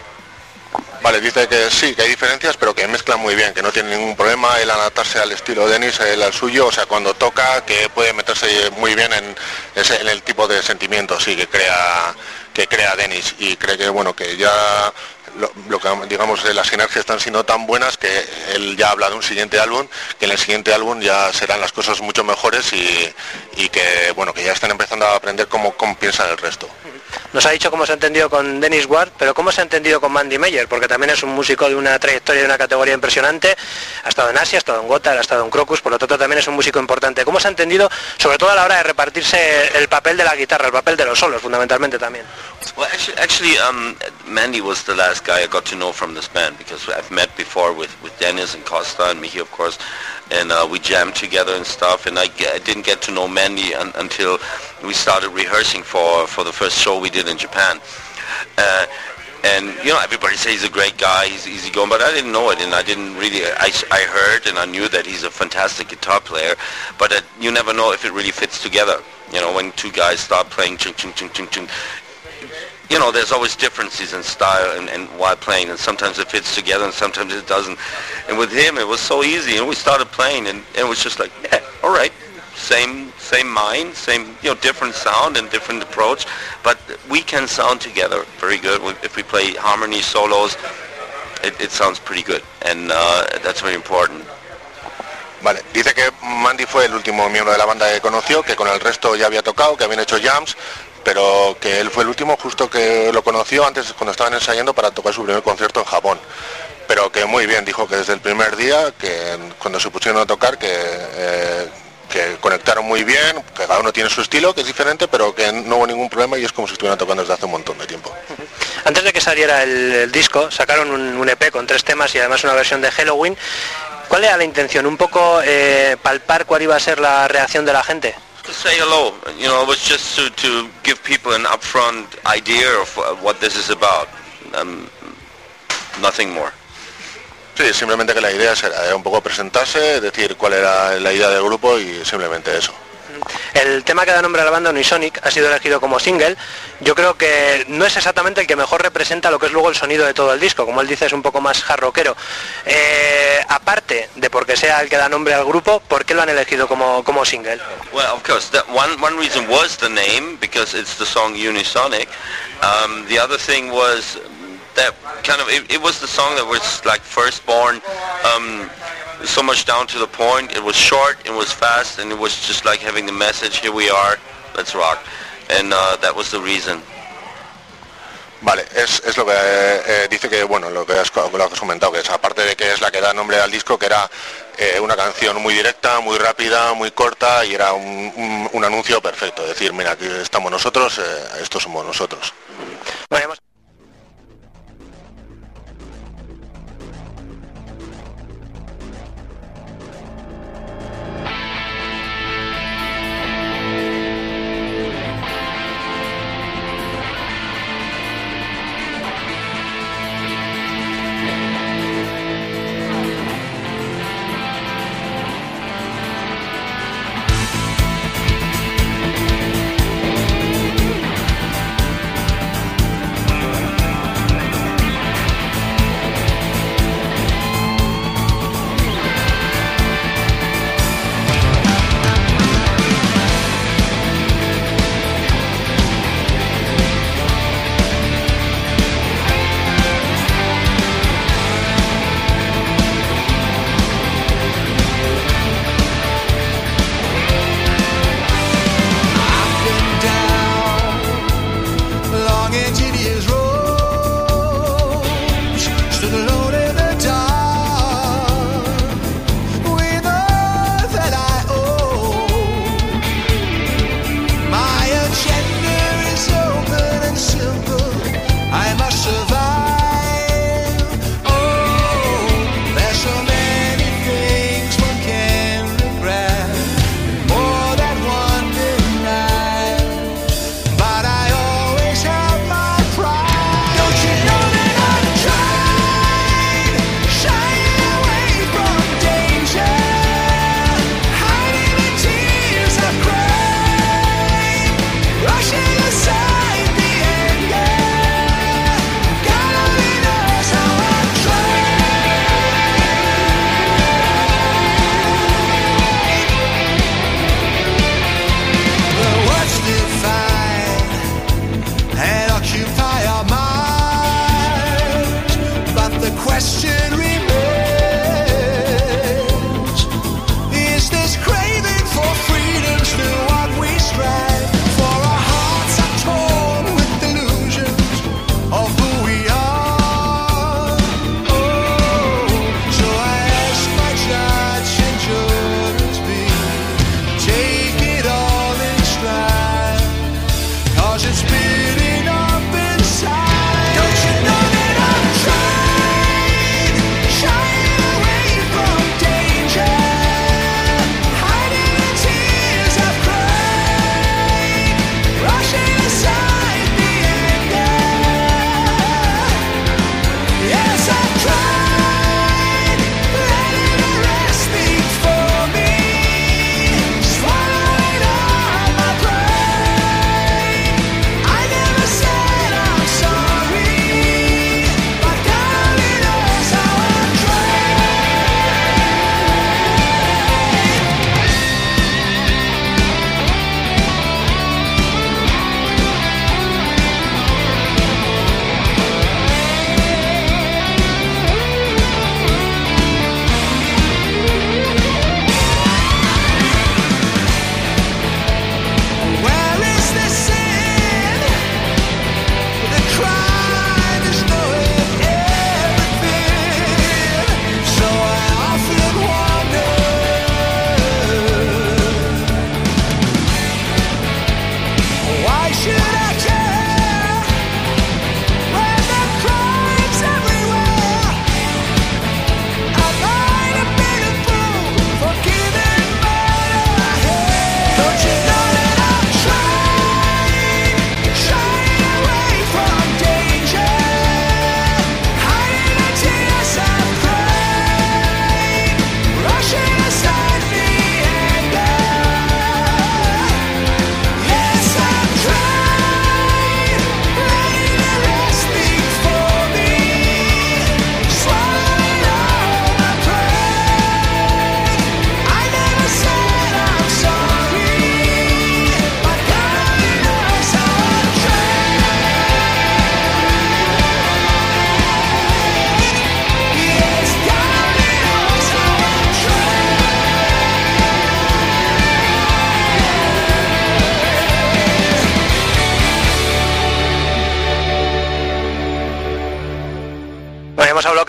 Vale, dice que sí, que hay diferencias, pero que mezclan muy bien, que no tiene ningún problema el adaptarse al estilo de Dennis, él al suyo, o sea, cuando toca, que puede meterse muy bien en, ese, en el tipo de sentimientos, sí, que crea que crea Dennis, y cree que, bueno, que ya lo, lo que digamos las sinergias están siendo tan buenas que él ya habla de un siguiente álbum, que en el siguiente álbum ya serán las cosas mucho mejores, y, y que, bueno, que ya están empezando a aprender cómo, cómo piensa el resto. Nos ha dicho cómo se ha entendido con Dennis Ward, pero cómo se ha entendido con Mandy Meyer, porque también es un músico de una trayectoria, de una categoría impresionante. Ha estado en Asia, ha estado en Gotthard, ha estado en Crocus, por lo tanto también es un músico importante. ¿Cómo se ha entendido, sobre todo a la hora de repartirse el papel de la guitarra, el papel de los solos, fundamentalmente también? Well, actually, actually um, Mandy was the last guy I got to know from this band, because I've met before with, with Dennis and Costa and Michi, of course, and uh, we jammed together and stuff, and I, I didn't get to know Mandy un, until we started rehearsing for, for the first show we did in Japan. Uh, and, you know, everybody says he's a great guy, he's easygoing, but I didn't know it, and I didn't really, I, I heard and I knew that he's a fantastic guitar player, but uh, you never know if it really fits together. You know, when two guys start playing chung chung chung chung chung, you know, there's always differences in style and, and while playing, and sometimes it fits together and sometimes it doesn't. And with him, it was so easy, and we started playing, and, and it was just like, yeah, all right, same same mind, same, you know, different sound and different approach, but we can sound together very good. If we play harmony solos, it, it sounds pretty good, and uh, that's very important. Vale, dice que Mandy fue el último miembro de la banda que conoció, que con el resto ya había tocado, que habían hecho jams, pero que él fue el último justo que lo conoció antes cuando estaban ensayando para tocar su primer concierto en Japón. Pero que muy bien, dijo que desde el primer día, que cuando se pusieron a tocar, que, eh, que conectaron muy bien, que cada uno tiene su estilo, que es diferente, pero que no hubo ningún problema y es como si estuvieran tocando desde hace un montón de tiempo. Antes de que saliera el, el disco, sacaron un, un E P con tres temas y además una versión de Halloween. ¿Cuál era la intención? ¿Un poco eh, palpar cuál iba a ser la reacción de la gente? To say hello, you know, it was just to, to give people an upfront idea of what this is about, um, nothing more. Sí, simplemente que la idea era un poco presentarse, decir cuál era la idea del grupo y simplemente eso. El tema que da nombre a la banda, Unisonic, ha sido elegido como single. Yo creo que no es exactamente el que mejor representa lo que es luego el sonido de todo el disco. Como él dice, es un poco más hard rockero. Eh, aparte de porque sea el que da nombre al grupo, ¿por qué lo han elegido como, como single? Well, of course, that one, one reason was the name, because it's the song Unisonic. Um, the other thing was that kind of, it, it was the song that was like first born, um, so much down to the point. It was short, it was fast, and it was just like having the message, here we are, let's rock. And uh, that was the reason. Vale, es, es lo que eh, dice que, bueno, lo que, has, lo que has comentado, que es aparte de que es la que da nombre al disco, que era eh, una canción muy directa, muy rápida, muy corta y era un, un, un anuncio perfecto. Es decir, mira, aquí estamos nosotros, eh, estos somos nosotros. Bueno, hemos...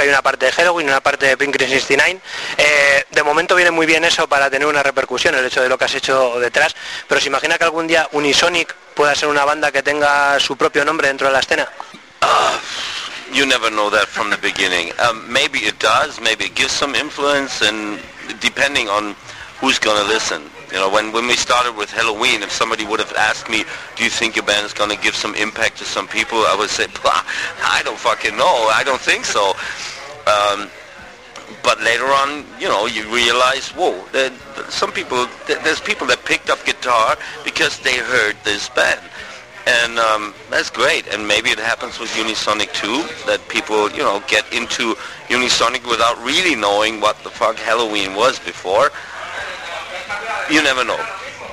que hay una parte de Helloween y una parte de Pink sesenta y nueve. Eh, de momento viene muy bien eso para tener una repercusión, el hecho de lo que has hecho detrás, pero ¿se imagina que algún día Unisonic pueda ser una banda que tenga su propio nombre dentro de la escena? Uh, you never know that from the beginning. Um, maybe it does, maybe it gives some influence, and depending on who's going to listen. You know, when, when we started with Helloween, if somebody would have asked me, do you think your band is going to give some impact to some people, I would say, I don't fucking know, I don't think so. Um, but later on, you know, you realize, whoa, there, some people, there's people that picked up guitar because they heard this band. And um, that's great, and maybe it happens with Unisonic too, that people, you know, get into Unisonic without really knowing what the fuck Helloween was before. You never know.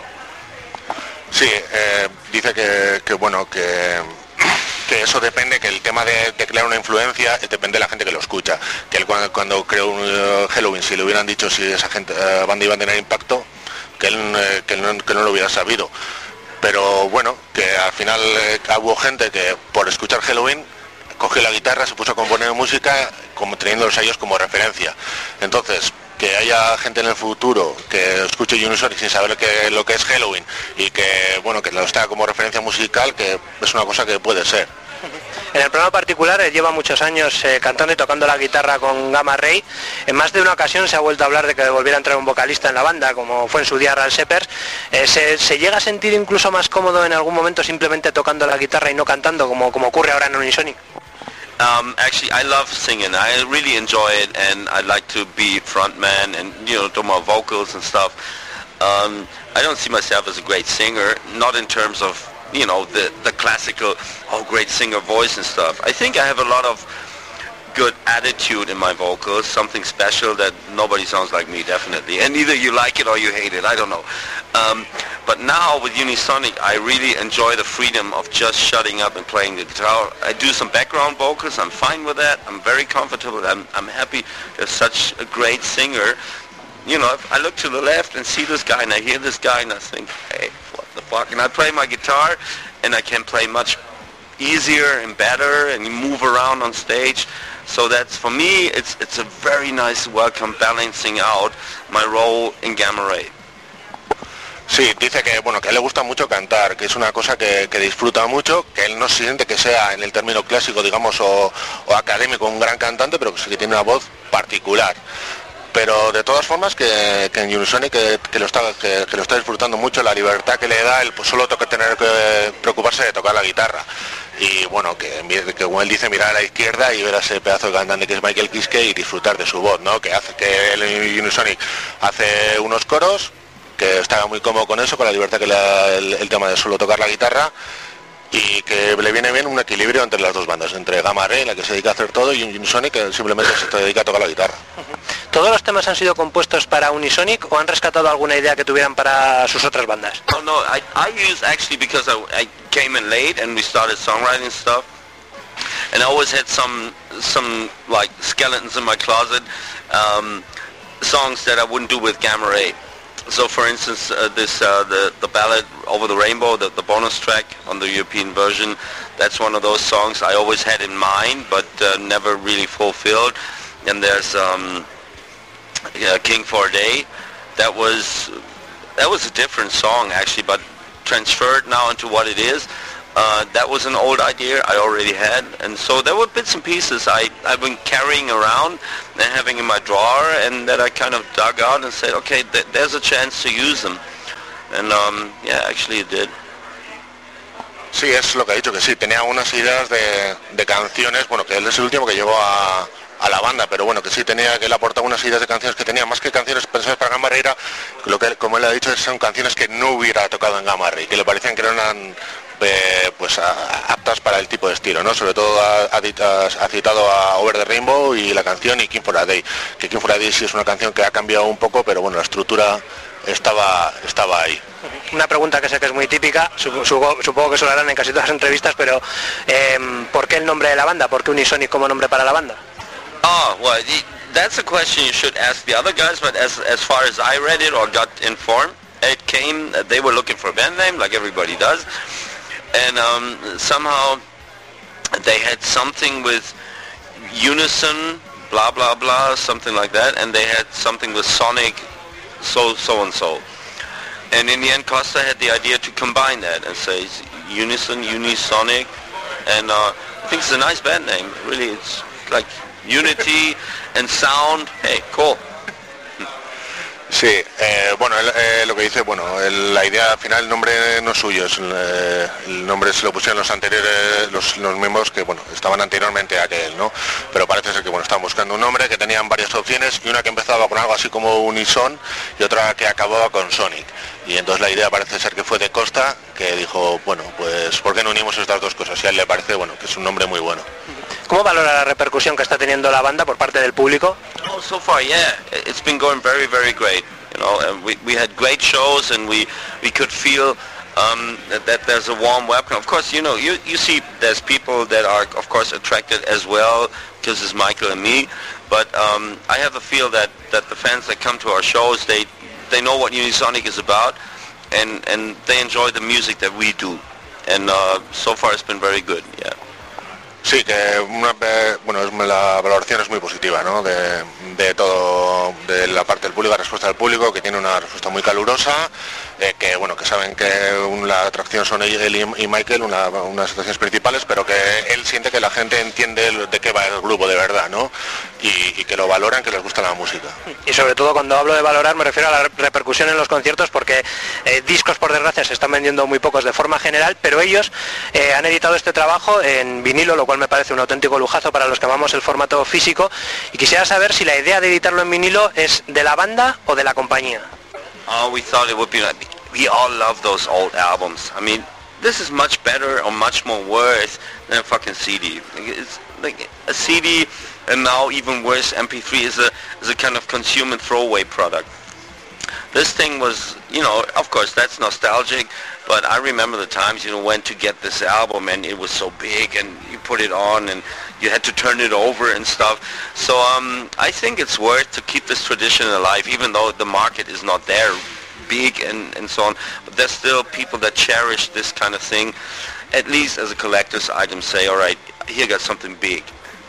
Sí, eh, dice que, que bueno, que, que eso depende, que el tema de, de crear una influencia depende de la gente que lo escucha. Que él cuando, cuando creó un uh, Helloween, si le hubieran dicho si esa gente uh, banda iba a tener impacto, que él, eh, que, no, que no lo hubiera sabido. Pero bueno, que al final eh, hubo gente que por escuchar Helloween cogió la guitarra, se puso a componer música como teniéndolos a ellos como referencia. Entonces, que haya gente en el futuro que escuche Unisonic sin saber que, lo que es Helloween y que bueno que lo está como referencia musical, que es una cosa que puede ser. En el programa particular eh, lleva muchos años eh, cantando y tocando la guitarra con Gamma Ray. En más de una ocasión se ha vuelto a hablar de que volviera a entrar un vocalista en la banda, como fue en su día Ral Sheppers. Eh, se, ¿Se llega a sentir incluso más cómodo en algún momento simplemente tocando la guitarra y no cantando, como, como ocurre ahora en Unisonic? Um, actually, I love singing. I really enjoy it, and I like to be frontman and, you know, do my vocals and stuff. Um, I don't see myself as a great singer, not in terms of, you know, the, the classical, oh, great singer voice and stuff. I think I have a lot of good attitude in my vocals, something special that nobody sounds like me, definitely. And either you like it or you hate it, I don't know. Um, but now with Unisonic, I really enjoy the freedom of just shutting up and playing the guitar. I do some background vocals, I'm fine with that, I'm very comfortable, I'm, I'm happy there's such a great singer. You know, if I look to the left and see this guy and I hear this guy and I think, hey, what the fuck? And I play my guitar and I can play much easier and better and move around on stage. So that's, for me, it's it's a very nice welcome balancing out my role in Gamma Ray. Sí, dice que bueno que a él le gusta mucho cantar, que es una cosa que, que disfruta mucho, que él no siente que sea en el término clásico, digamos, o, o académico un gran cantante, pero que sí que tiene una voz particular. Pero de todas formas que, que en Unisonic que, que, lo está, que, que lo está disfrutando mucho, la libertad que le da el pues, solo toque tener que preocuparse de tocar la guitarra. Y bueno, que, que como él dice, mirar a la izquierda y ver a ese pedazo de cantante que es Michael Kiske y disfrutar de su voz, ¿no? Que hace que él en Unisonic hace unos coros, que está muy cómodo con eso, con la libertad que le da el, el tema de solo tocar la guitarra, y que le viene bien un equilibrio entre las dos bandas, entre Gamma Ray, la que se dedica a hacer todo, y Unisonic, que simplemente se dedica a tocar la guitarra. ¿Todos los temas han sido compuestos para Unisonic o han rescatado alguna idea que tuvieran para sus otras bandas? Oh no, I, I use actually because I, I came in late and we started songwriting stuff, and I always had some some like skeletons in my closet, um, songs that I wouldn't do with Gamma Ray. So for instance, uh, this uh, the the ballad Over the Rainbow, the, the bonus track on the European version, that's one of those songs I always had in mind but uh, never really fulfilled. And there's um, yeah, King for a Day. That was that was a different song actually, but transferred now into what it is. Uh, that was an old idea I already had, and so there were bits and pieces I, I've been carrying around and having in my drawer, and that I kind of dug out and said, okay, th there's a chance to use them. And um, yeah, actually it did. Sí, es lo que ha dicho, que sí, tenía unas ideas de, de canciones, bueno, que él es el último que llegó a, a la banda, pero bueno, que sí tenía, que él aportaba unas ideas de canciones que tenía, más que canciones pensadas para Gamma Ray, lo que, como él ha dicho, son canciones que no hubiera tocado en Gamma Ray, que le parecían que eran eh, pues a, aptas para el tipo de estilo, ¿no? Sobre todo ha, ha, ha citado a Over the Rainbow y la canción y King for a Day, que King for a Day sí es una canción que ha cambiado un poco, pero bueno, la estructura estaba estaba ahí. Una pregunta que sé que es muy típica, supongo, supongo que se lo harán en casi todas las entrevistas, pero eh, ¿por qué el nombre de la banda? ¿Por qué Unisonic como nombre para la banda? Oh, well, that's a question you should ask the other guys, but as as far as I read it or got informed, it came, they were looking for a band name, like everybody does, and um, somehow they had something with unison blah blah blah, something like that, and they had something with Sonic, so so and so. And in the end, Costa had the idea to combine that and say Unison, Unisonic, and uh, I think it's a nice band name. Really, it's like unity and sound. Hey, cool. Sí, eh, bueno, él, eh, lo que dice, bueno, el, la idea al final, el nombre no es suyo, es, eh, el nombre se lo pusieron los anteriores, los, los miembros que, bueno, estaban anteriormente a aquel, ¿no? Pero parece ser que, bueno, estaban buscando un nombre, que tenían varias opciones, y una que empezaba con algo así como Unison, y otra que acababa con Sonic. Y entonces la idea parece ser que fue de Costa, que dijo, bueno, pues, ¿por qué no unimos estas dos cosas? Y a él le parece, bueno, que es un nombre muy bueno. ¿Cómo valora la repercusión que está teniendo la banda por parte del público? Oh, so far, yeah, it's been going very, very great. You know, and we we had great shows, and we we could feel um, that, that there's a warm welcome. Of course, you know, you you see there's people that are, of course, attracted as well because it's Michael and me. But um, I have a feel that that the fans that come to our shows, they they know what Unisonic is about, and and they enjoy the music that we do. And uh, so far, it's been very good. Yeah. Sí, que una, bueno, es, la valoración es muy positiva, ¿no? De, de todo, de la parte del público, la respuesta del público, que tiene una respuesta muy calurosa, eh, que bueno, que saben que un, la atracción son él, él y Michael, una, unas atracciones principales, pero que él siente que la gente entiende de qué va el grupo de verdad, ¿no? Y, y que lo valoran, que les gusta la música. Y sobre todo cuando hablo de valorar me refiero a la repercusión en los conciertos, porque eh, discos por desgracia se están vendiendo muy pocos de forma general, pero ellos eh, han editado este trabajo en vinilo, lo cual me parece un auténtico lujazo para los que amamos el formato físico, y quisiera saber si la idea de editarlo en vinilo es de la banda o de la compañía. Oh, we thought it would be like, we all love those old albums. I mean, this is much better or much more worth than a fucking C D. It's like a C D, and now even worse, M P three is a is a kind of consume and throwaway product. This thing was, you know, of course that's nostalgic, but I remember the times, you know, when to get this album and it was so big and you put it on and you had to turn it over and stuff. So um, I think it's worth to keep this tradition alive, even though the market is not there big and, and so on. But there's still people that cherish this kind of thing, at least as a collector's item, say, all right, here got something big.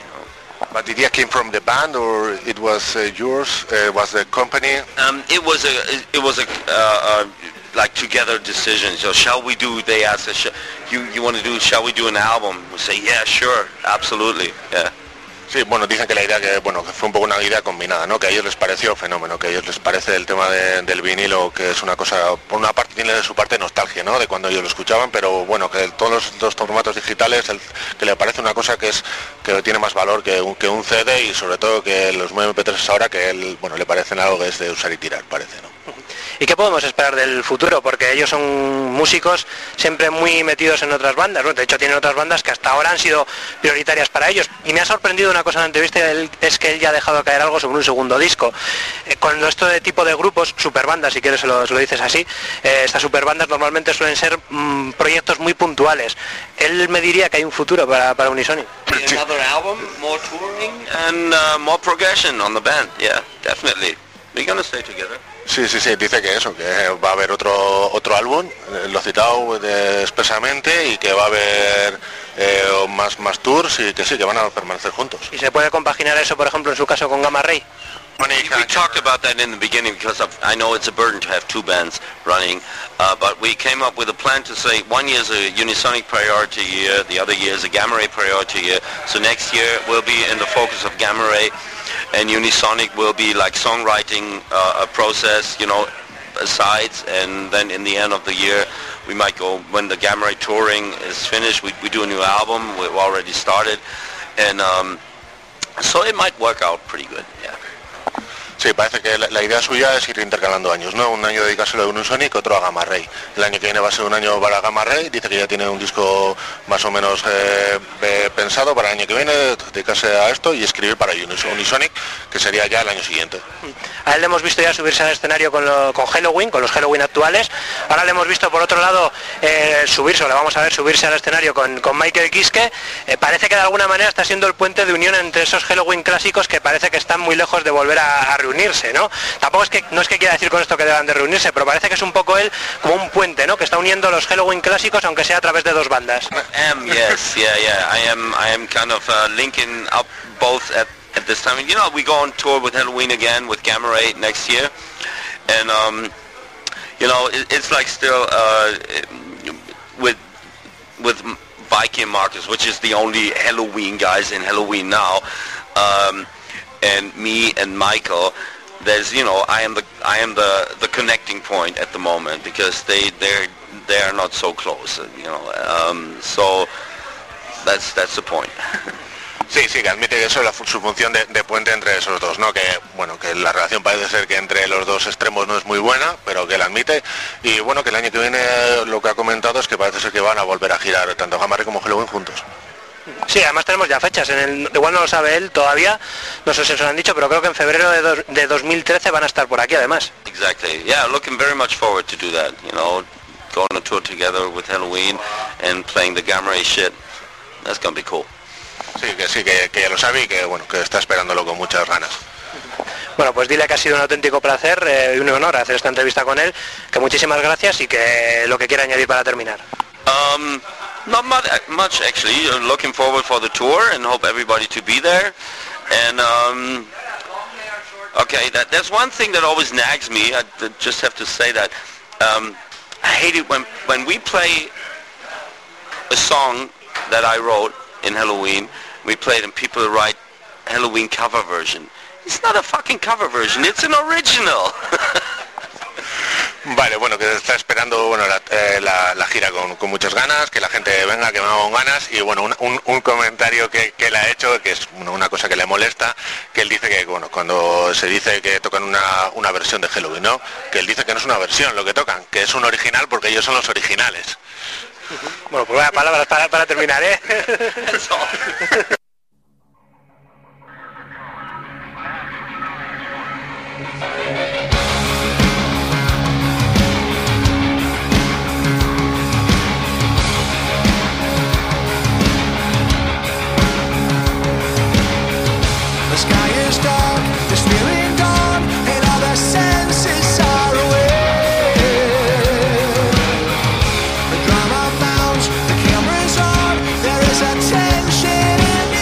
But the idea came from the band, or it was uh, yours? Uh, was the company? Um, it was a, it was a, uh, uh, like together decision. So shall we do? They asked us, you you want to do? Shall we do an album? We say, yeah, sure, absolutely, yeah. Sí, bueno, dicen que la idea que, bueno, que fue un poco una idea combinada, ¿no? Que a ellos les pareció fenómeno, que a ellos les parece el tema de, del vinilo, que es una cosa, por una parte tiene de su parte nostalgia, ¿no? De cuando ellos lo escuchaban, pero bueno, que todos los, los formatos digitales, el, que le parece una cosa que es que tiene más valor que un, que un C D, y sobre todo que los M P tres ahora, que él, bueno, le parecen algo que es de usar y tirar, parece, ¿no? ¿Y qué podemos esperar del futuro? Porque ellos son músicos siempre muy metidos en otras bandas, ¿no? De hecho tienen otras bandas que hasta ahora han sido prioritarias para ellos. Y me ha sorprendido una cosa en la entrevista, es que él ya ha dejado caer algo sobre un segundo disco. Eh, con esto de tipo de grupos, superbandas, si quieres se lo, se lo dices así, eh, estas superbandas normalmente suelen ser mmm, proyectos muy puntuales. Él me diría que hay un futuro para, para Unisonic. Another album, more touring and uh, more progression on the band, yeah, definitely. We're gonna stay together. Sí, sí, sí, dice que eso, que va a haber otro otro álbum, lo he citado de, expresamente, y que va a haber eh, más más tours, y que sí, que van a permanecer juntos. ¿Y se puede compaginar eso, por ejemplo, en su caso con Gamma Ray? We, we talked about that in the beginning because of, I know it's a burden to have two bands running, uh, but we came up with a plan to say one year is a Unisonic priority year, the other year is a Gamma Ray priority year, so next year will be in the focus of Gamma Ray, and Unisonic will be like songwriting uh, a process, you know, sides, and then in the end of the year we might go, when the Gamma Ray touring is finished, we, we do a new album, we've already started, and um, so it might work out pretty good, yeah. Sí, parece que la, la idea suya es ir intercalando años, ¿no? Un año dedicárselo a Unisonic, otro a Gamma Ray. El año que viene va a ser un año para Gamma Ray, dice que ya tiene un disco más o menos eh, eh, pensado para el año que viene, dedicarse a esto y escribir para Unisonic, que sería ya el año siguiente. A él le hemos visto ya subirse al escenario con, lo, con Halloween, con los Halloween actuales. Ahora le hemos visto por otro lado eh, subirse, o le vamos a ver subirse al escenario con, con Michael Kiske. Eh, parece que de alguna manera está siendo el puente de unión entre esos Halloween clásicos que parece que están muy lejos de volver a, a reunirse, ¿no? Tampoco es que, no es que quiera decir con esto que deban de reunirse, pero parece que es un poco él como un puente, ¿no? Que está uniendo los Halloween clásicos, aunque sea a través de dos bandas. I am, yes, yeah, yeah. I am, I am kind of uh, linking up both at, at this time. You know, we go on tour with Halloween again with Gamma Ray next year, and um, you know, it, it's like still uh, with with Viking Marcus, which is the only Halloween guys in Halloween now, um, and me and Michael. There's, you know, I am the I am the, the connecting point at the moment because they they're they are not so close, you know. Um, so that's that's the point. Sí, sí, que admite que eso es la, su función de, de puente entre esos dos, ¿no? Que, bueno, que la relación parece ser que entre los dos extremos no es muy buena, pero que la admite. Y bueno, que el año que viene lo que ha comentado es que parece ser que van a volver a girar tanto Gamma Ray como Halloween juntos. Sí, además tenemos ya fechas, en el, igual no lo sabe él todavía, no sé si se lo han dicho, pero creo que en febrero de, do, de dos mil trece van a estar por aquí además. Exactly, yeah, looking very much forward to do that, you know, going on a tour together with Halloween and playing the Gamma Ray shit, that's gonna be cool. Sí, que sí, que, que ya lo sabe y que bueno, que está esperándolo con muchas ganas. Bueno, pues dile que ha sido un auténtico placer eh, y un honor hacer esta entrevista con él, que muchísimas gracias y que lo que quiera añadir para terminar. Um, not much actually. Looking forward for the tour and hope everybody to be there. And um, okay, that, that's one thing that always nags me. I just have to say that um, I hate it when when we play a song that I wrote in Halloween. We play it and people write Halloween cover version. It's not a fucking cover version. It's an original. Vale, bueno, que está esperando bueno la, eh, la, la gira con, con muchas ganas, que la gente venga, que venga con ganas y bueno, un, un, un comentario que, que le ha hecho, que es bueno, una cosa que le molesta, que él dice que bueno, cuando se dice que tocan una, una versión de Halloween, ¿no? Que él dice que no es una versión lo que tocan, que es un original porque ellos son los originales. Bueno, pues buenas palabras para, para terminar, ¿eh? The sky is dark, it's feeling dawn, and all the senses are away. The drama mounts, the camera's on, there is a tension in the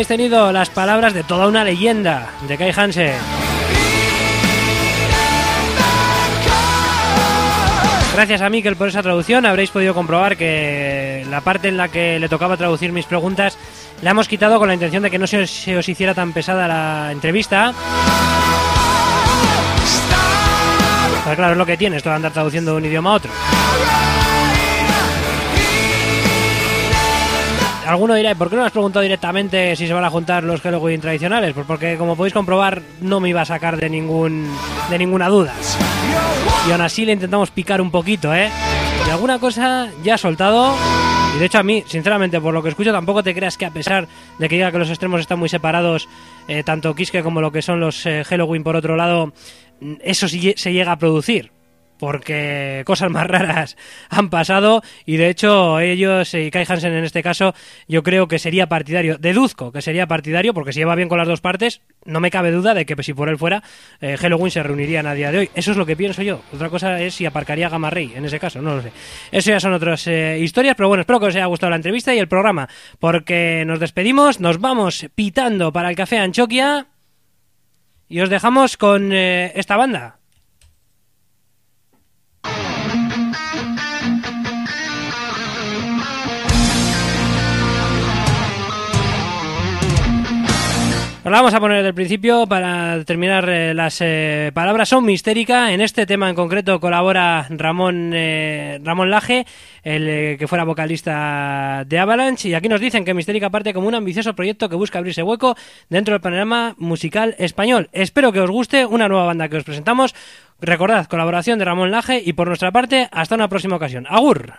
habéis tenido las palabras de toda una leyenda, de Kai Hansen. Gracias a Mikel por esa traducción. Habréis podido comprobar que la parte en la que le tocaba traducir mis preguntas la hemos quitado con la intención de que no se os, se os hiciera tan pesada la entrevista. Pero claro, es lo que tiene esto de andar traduciendo de un idioma a otro. Alguno dirá, ¿por qué no me has preguntado directamente si se van a juntar los Halloween tradicionales? Pues porque, como podéis comprobar, no me iba a sacar de ningún de ninguna duda. Y aún así le intentamos picar un poquito, ¿eh? Y alguna cosa ya ha soltado. Y de hecho a mí, sinceramente, por lo que escucho, tampoco te creas que a pesar de que diga que los extremos están muy separados, eh, tanto Kiske como lo que son los eh, Halloween por otro lado, eso sí se llega a producir. Porque cosas más raras han pasado y de hecho ellos y Kai Hansen en este caso yo creo que sería partidario, deduzco que sería partidario porque si lleva bien con las dos partes no me cabe duda de que si por él fuera eh, Halloween se reunirían a día de hoy. Eso es lo que pienso yo. Otra cosa es si aparcaría Gamma Ray en ese caso, no lo sé. Eso ya son otras eh, historias, pero bueno, espero que os haya gustado la entrevista y el programa porque nos despedimos, nos vamos pitando para el Café Anchoquia y os dejamos con eh, esta banda. Nos la vamos a poner desde el principio para terminar. Eh, las eh, palabras son mistérica. En este tema en concreto colabora Ramón eh, Ramón Laje, el eh, que fuera vocalista de Avalanche. Y aquí nos dicen que Mistérica parte como un ambicioso proyecto que busca abrirse hueco dentro del panorama musical español. Espero que os guste una nueva banda que os presentamos. Recordad, colaboración de Ramón Laje y por nuestra parte, hasta una próxima ocasión. ¡Agur!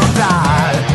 mortal.